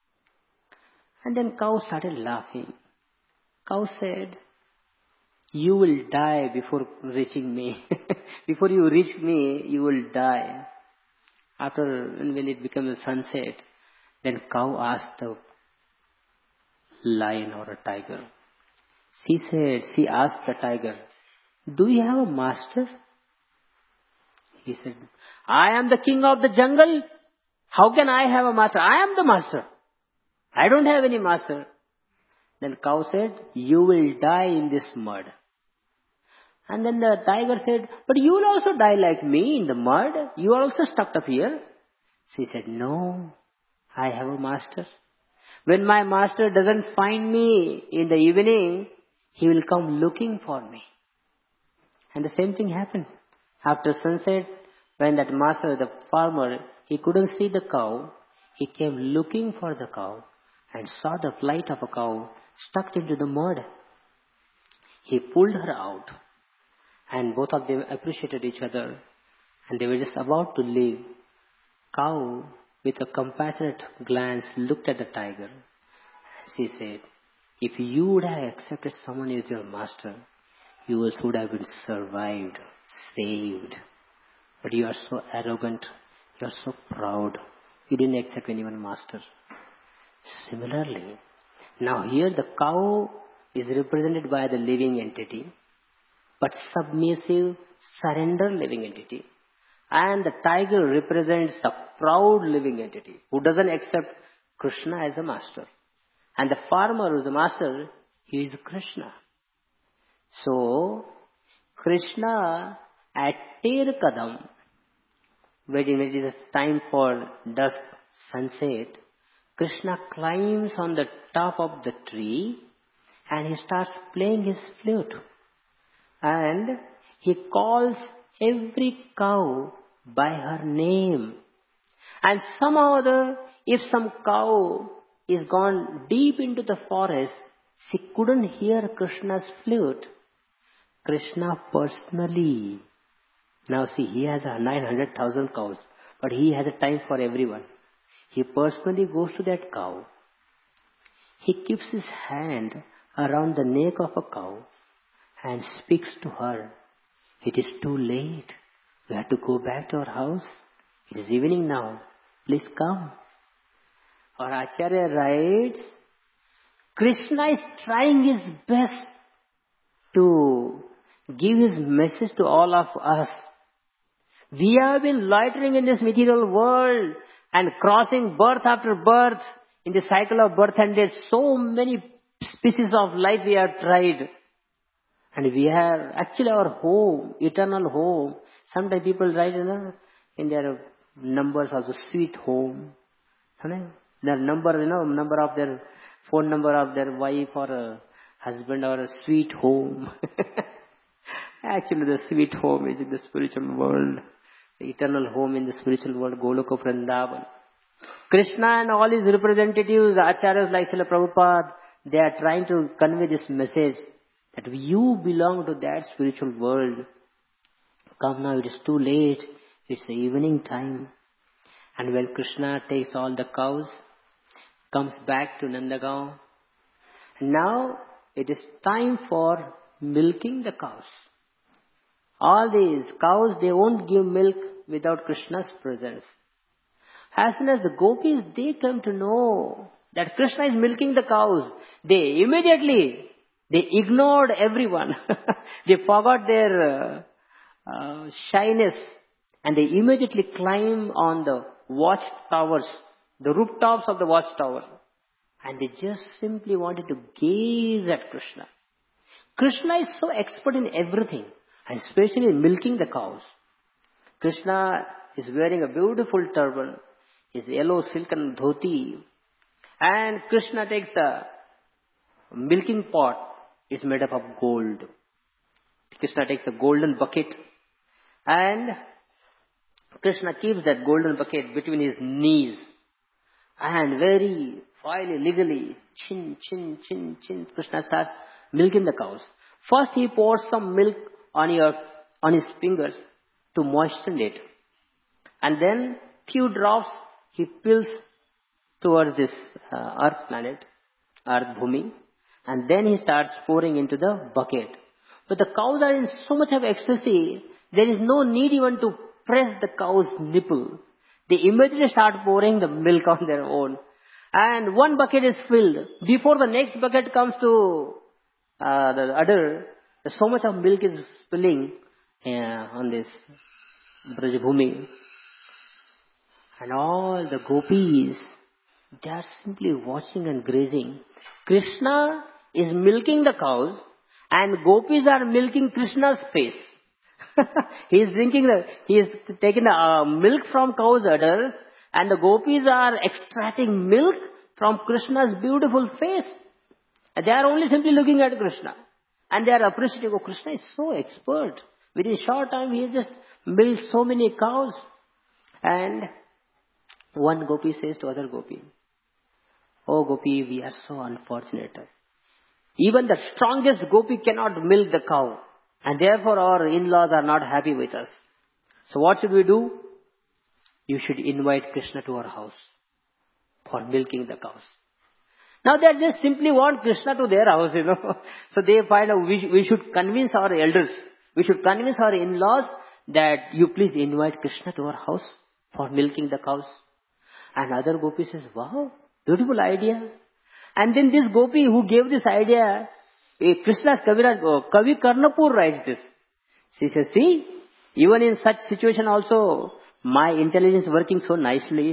And then cow started laughing. Cow said, you will die before reaching me. Before you reach me, you will die. After, when it becomes sunset, then cow asked the lion or a tiger. She said, she asked the tiger, do you have a master? He said, I am the king of the jungle. How can I have a master? I am the master. I don't have any master. Then cow said, you will die in this mud. And then the tiger said, but you will also die like me in the mud. You are also stuck up here. She said, no, I have a master. When my master doesn't find me in the evening, he will come looking for me. And the same thing happened. After sunset, when that master, the farmer, he couldn't see the cow, he came looking for the cow and saw the flight of a cow stuck into the mud. He pulled her out. And both of them appreciated each other. And they were just about to leave. Cow, with a compassionate glance, looked at the tiger. She said, if you would have accepted someone as your master, you would have been survived, saved. But you are so arrogant. You are so proud. You didn't accept anyone master. Similarly, now here the cow is represented by the living entity, but submissive, surrender living entity. And the tiger represents the proud living entity who doesn't accept Krishna as a master. And the farmer who is the master, he is Krishna. So, Krishna at Ter Kadam, when it is time for dusk, sunset, Krishna climbs on the top of the tree and he starts playing his flute. And he calls every cow by her name. And somehow or other, if some cow is gone deep into the forest, she couldn't hear Krishna's flute. Krishna personally, now see, he has nine hundred thousand cows, but he has a time for everyone. He personally goes to that cow. He keeps his hand around the neck of a cow and speaks to her. It is too late. We have to go back to our house. It is evening now. Please come. Or Acharya writes, Krishna is trying his best to give his message to all of us. We have been loitering in this material world and crossing birth after birth in the cycle of birth and death. So many species of life we have tried. And we have actually our home, eternal home. Sometimes people write you know, in their numbers also, sweet home. Their number, you know, number of their phone number of their wife or a husband or a sweet home. Actually, the sweet home is in the spiritual world. The eternal home in the spiritual world, Goloka Vrindavan. Krishna and all his representatives, acharyas like Srila Prabhupada, they are trying to convey this message that you belong to that spiritual world. Come now, it is too late. It's the evening time. And when Krishna takes all the cows, comes back to Nandagaon, now it is time for milking the cows. All these cows, they won't give milk without Krishna's presence. As soon as the gopis, they come to know that Krishna is milking the cows, they immediately, they ignored everyone. They forgot their uh, uh, shyness, and they immediately climb on the watchtowers, the rooftops of the watchtower, and they just simply wanted to gaze at Krishna. Krishna is so expert in everything, and especially in milking the cows. Krishna is wearing a beautiful turban, his yellow silken dhoti, and Krishna takes the milking pot, is made up of gold. Krishna takes a golden bucket, and Krishna keeps that golden bucket between his knees, and very finely, legally, chin, chin, chin, chin, Krishna starts milking the cows. First he pours some milk on your, on his fingers to moisten it. And then few drops he pills towards this uh, earth planet, earth bhumi. And then he starts pouring into the bucket. But the cows are in so much of ecstasy, there is no need even to press the cow's nipple. They immediately start pouring the milk on their own. And one bucket is filled. Before the next bucket comes to uh, the udder, so much of milk is spilling uh, on this Brajabhumi. And all the gopis, they are simply watching and grazing. Krishna is milking the cows, and gopis are milking Krishna's face. He is drinking the, he is taking the uh, milk from cow's udders, and the gopis are extracting milk from Krishna's beautiful face. And they are only simply looking at Krishna. And they are appreciating, oh, Krishna is so expert. Within a short time, he has just milked so many cows. And one gopi says to other gopi, oh gopi, we are so unfortunate. Even the strongest gopi cannot milk the cow. And therefore our in-laws are not happy with us. So what should we do? You should invite Krishna to our house for milking the cows. Now they just simply want Krishna to their house, you know. So they find out we, we should convince our elders, we should convince our in-laws that you please invite Krishna to our house for milking the cows. And other gopi says, wow, beautiful idea. And then this gopi who gave this idea, Krishna's Kaviraj, oh, Kavi Karnapur writes this. She says, see, even in such situation also, my intelligence working so nicely.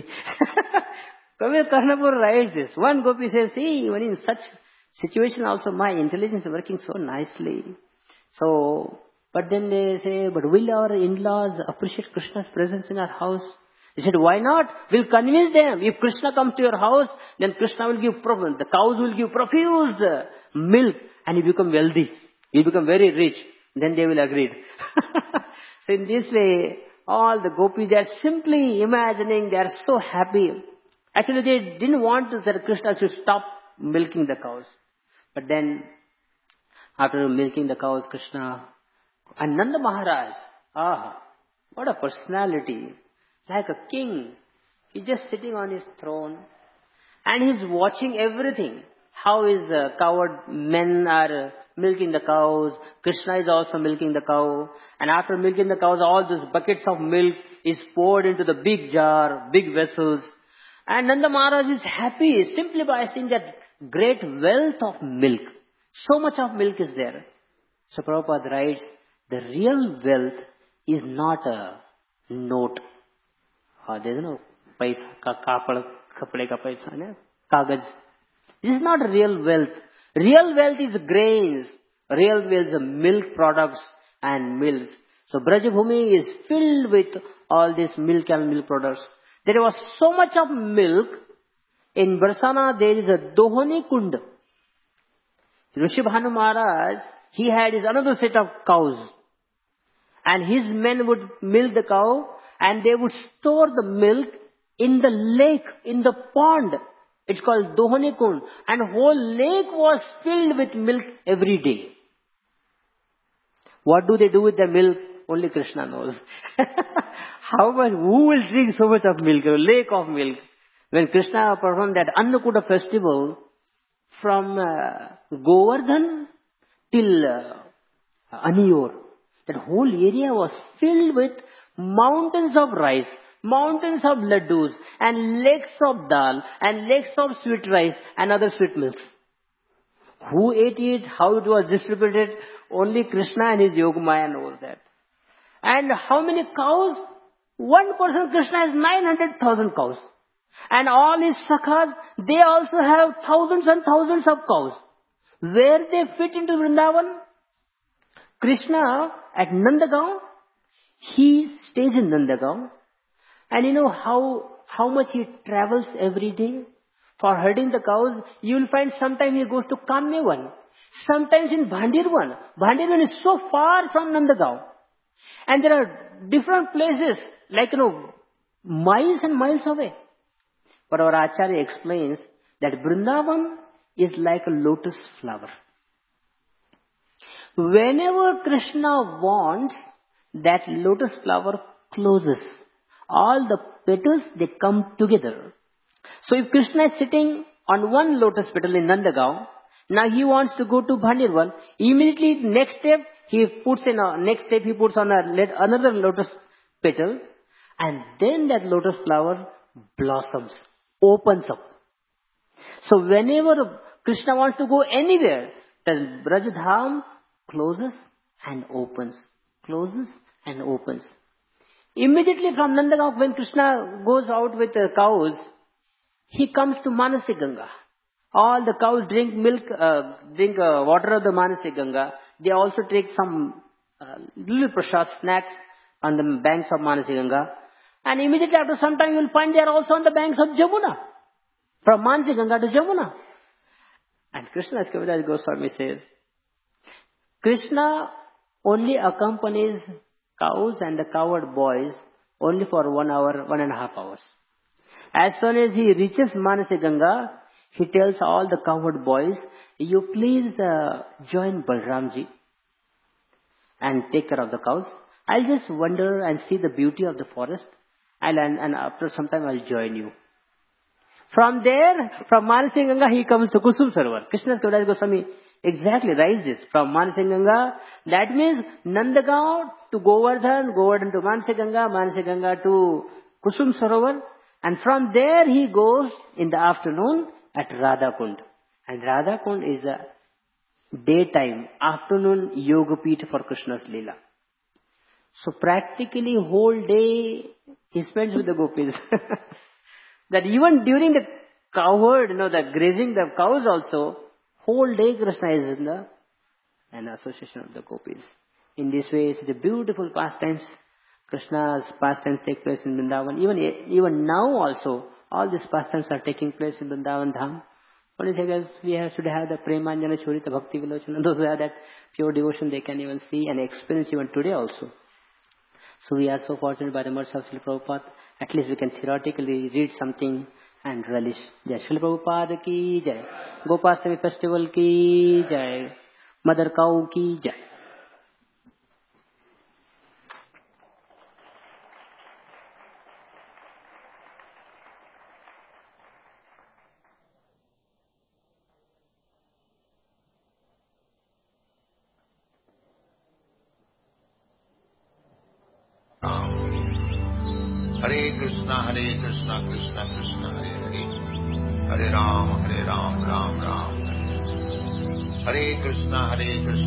Kavi Karnapur writes this. One gopi says, see, even in such situation also, my intelligence working so nicely. So, but then they say, but will our in-laws appreciate Krishna's presence in our house? He said, why not? We'll convince them. If Krishna comes to your house, then Krishna will give, the cows will give profuse milk, and you become wealthy. You become very rich. Then they will agree. So in this way, all the gopis, they are simply imagining, they are so happy. Actually, they didn't want to, that Krishna should stop milking the cows. But then, after milking the cows, Krishna, and Nanda Maharaj, ah, what a personality. Like a king. He's just sitting on his throne, and he's watching everything. How is the coward men are milking the cows. Krishna is also milking the cow. And after milking the cows, all those buckets of milk is poured into the big jar, big vessels. And Nanda Maharaj is happy simply by seeing that great wealth of milk. So much of milk is there. So Prabhupada writes, the real wealth is not a note. Uh, there is no paisa, kapad, kapade ka paisa, kagaj. This is not real wealth. Real wealth is grains. Real wealth is milk products and milks. So Brajabhumi is filled with all these milk and milk products. There was so much of milk. In Barsana there is a Dohani Kund. Rishi Bhanu Maharaj, he had his another set of cows. And his men would milk the cow and they would store the milk in the lake, in the pond. It's called Dohane Kund. And whole lake was filled with milk every day. What do they do with the milk? Only Krishna knows. How much, who will drink so much of milk, a lake of milk? When Krishna performed that Annakuta festival, from uh, Govardhan till uh, Aniyor, that whole area was filled with mountains of rice, mountains of laddus, and lakes of dal, and lakes of sweet rice, and other sweet milks. Who ate it, how it was distributed, only Krishna and his Yogamaya knows that. And how many cows? One person, Krishna, has nine hundred thousand cows. And all his sakhas, they also have thousands and thousands of cows. Where they fit into Vrindavan? Krishna at Nandagaon, he stays in Nandagaon. And you know how, how much he travels every day for herding the cows? You will find sometimes he goes to Kamyavan, sometimes in Bhandirvan. Bhandirvan is so far from Nandagaon. And there are different places, like, you know, miles and miles away. But our Acharya explains that Vrindavan is like a lotus flower. Whenever Krishna wants, that lotus flower closes. All the petals, they come together. So if Krishna is sitting on one lotus petal in Nandagaon, now he wants to go to Bhandirvan, immediately next step, he puts in a, next step he puts on a, another lotus petal, and then that lotus flower blossoms, opens up. So whenever Krishna wants to go anywhere, the Braj closes and opens, closes and opens. Immediately from Nandagaon, when Krishna goes out with the cows, he comes to Manasi Ganga. All the cows drink milk, uh, drink uh, water of the Manasi Ganga. They also take some uh, little prasad snacks on the banks of Manasi Ganga. And immediately after some time, you will find they are also on the banks of Jamuna. From Manasi Ganga to Jamuna. And Krishna's Kaviraj Goswami says, Krishna only accompanies cows and the cowherd boys only for one hour, one and a half hours. As soon as he reaches Manasi Ganga, he tells all the cowherd boys, you please uh, join Balramji and take care of the cows. I'll just wander and see the beauty of the forest. I'll, and, and after some time I'll join you. From there, from Manasi Ganga, he comes to Kusum Sarovar. Krishna's Kaviraj Goswami exactly writes this. From Manasi Ganga, that means Nandagaon to Govardhan, Govardhan to Manasi Ganga, Manasi Ganga to Kusum Sarovar. And from there he goes in the afternoon at Radha Kund. And Radha Kund is a daytime, afternoon yoga pita for Krishna's Leela. So practically whole day he spends with the gopis. That even during the cowherd, you know, the grazing the cows also, whole day Krishna is in the an association of the gopis. In this way, it's the beautiful pastimes. Krishna's pastimes take place in Vrindavan. Even, even now also, all these pastimes are taking place in Vrindavan Dham. Only thing is, we have, should have the Premanjana Churita Bhakti Vilochana. Those who have that pure devotion, they can even see and experience even today also. So we are so fortunate by the mercy of Srila Prabhupada. At least we can theoretically read something and relish. Jai Srila Prabhupada ki jai. Gopastami festival ki jai. Mother cow ki jai. Hare Krishna, Hare Krishna, Krishna Krishna, Hare Hare, Hare Ram, Hare Ram, Ram Ram, Hare Hare Krishna, Hare Krishna.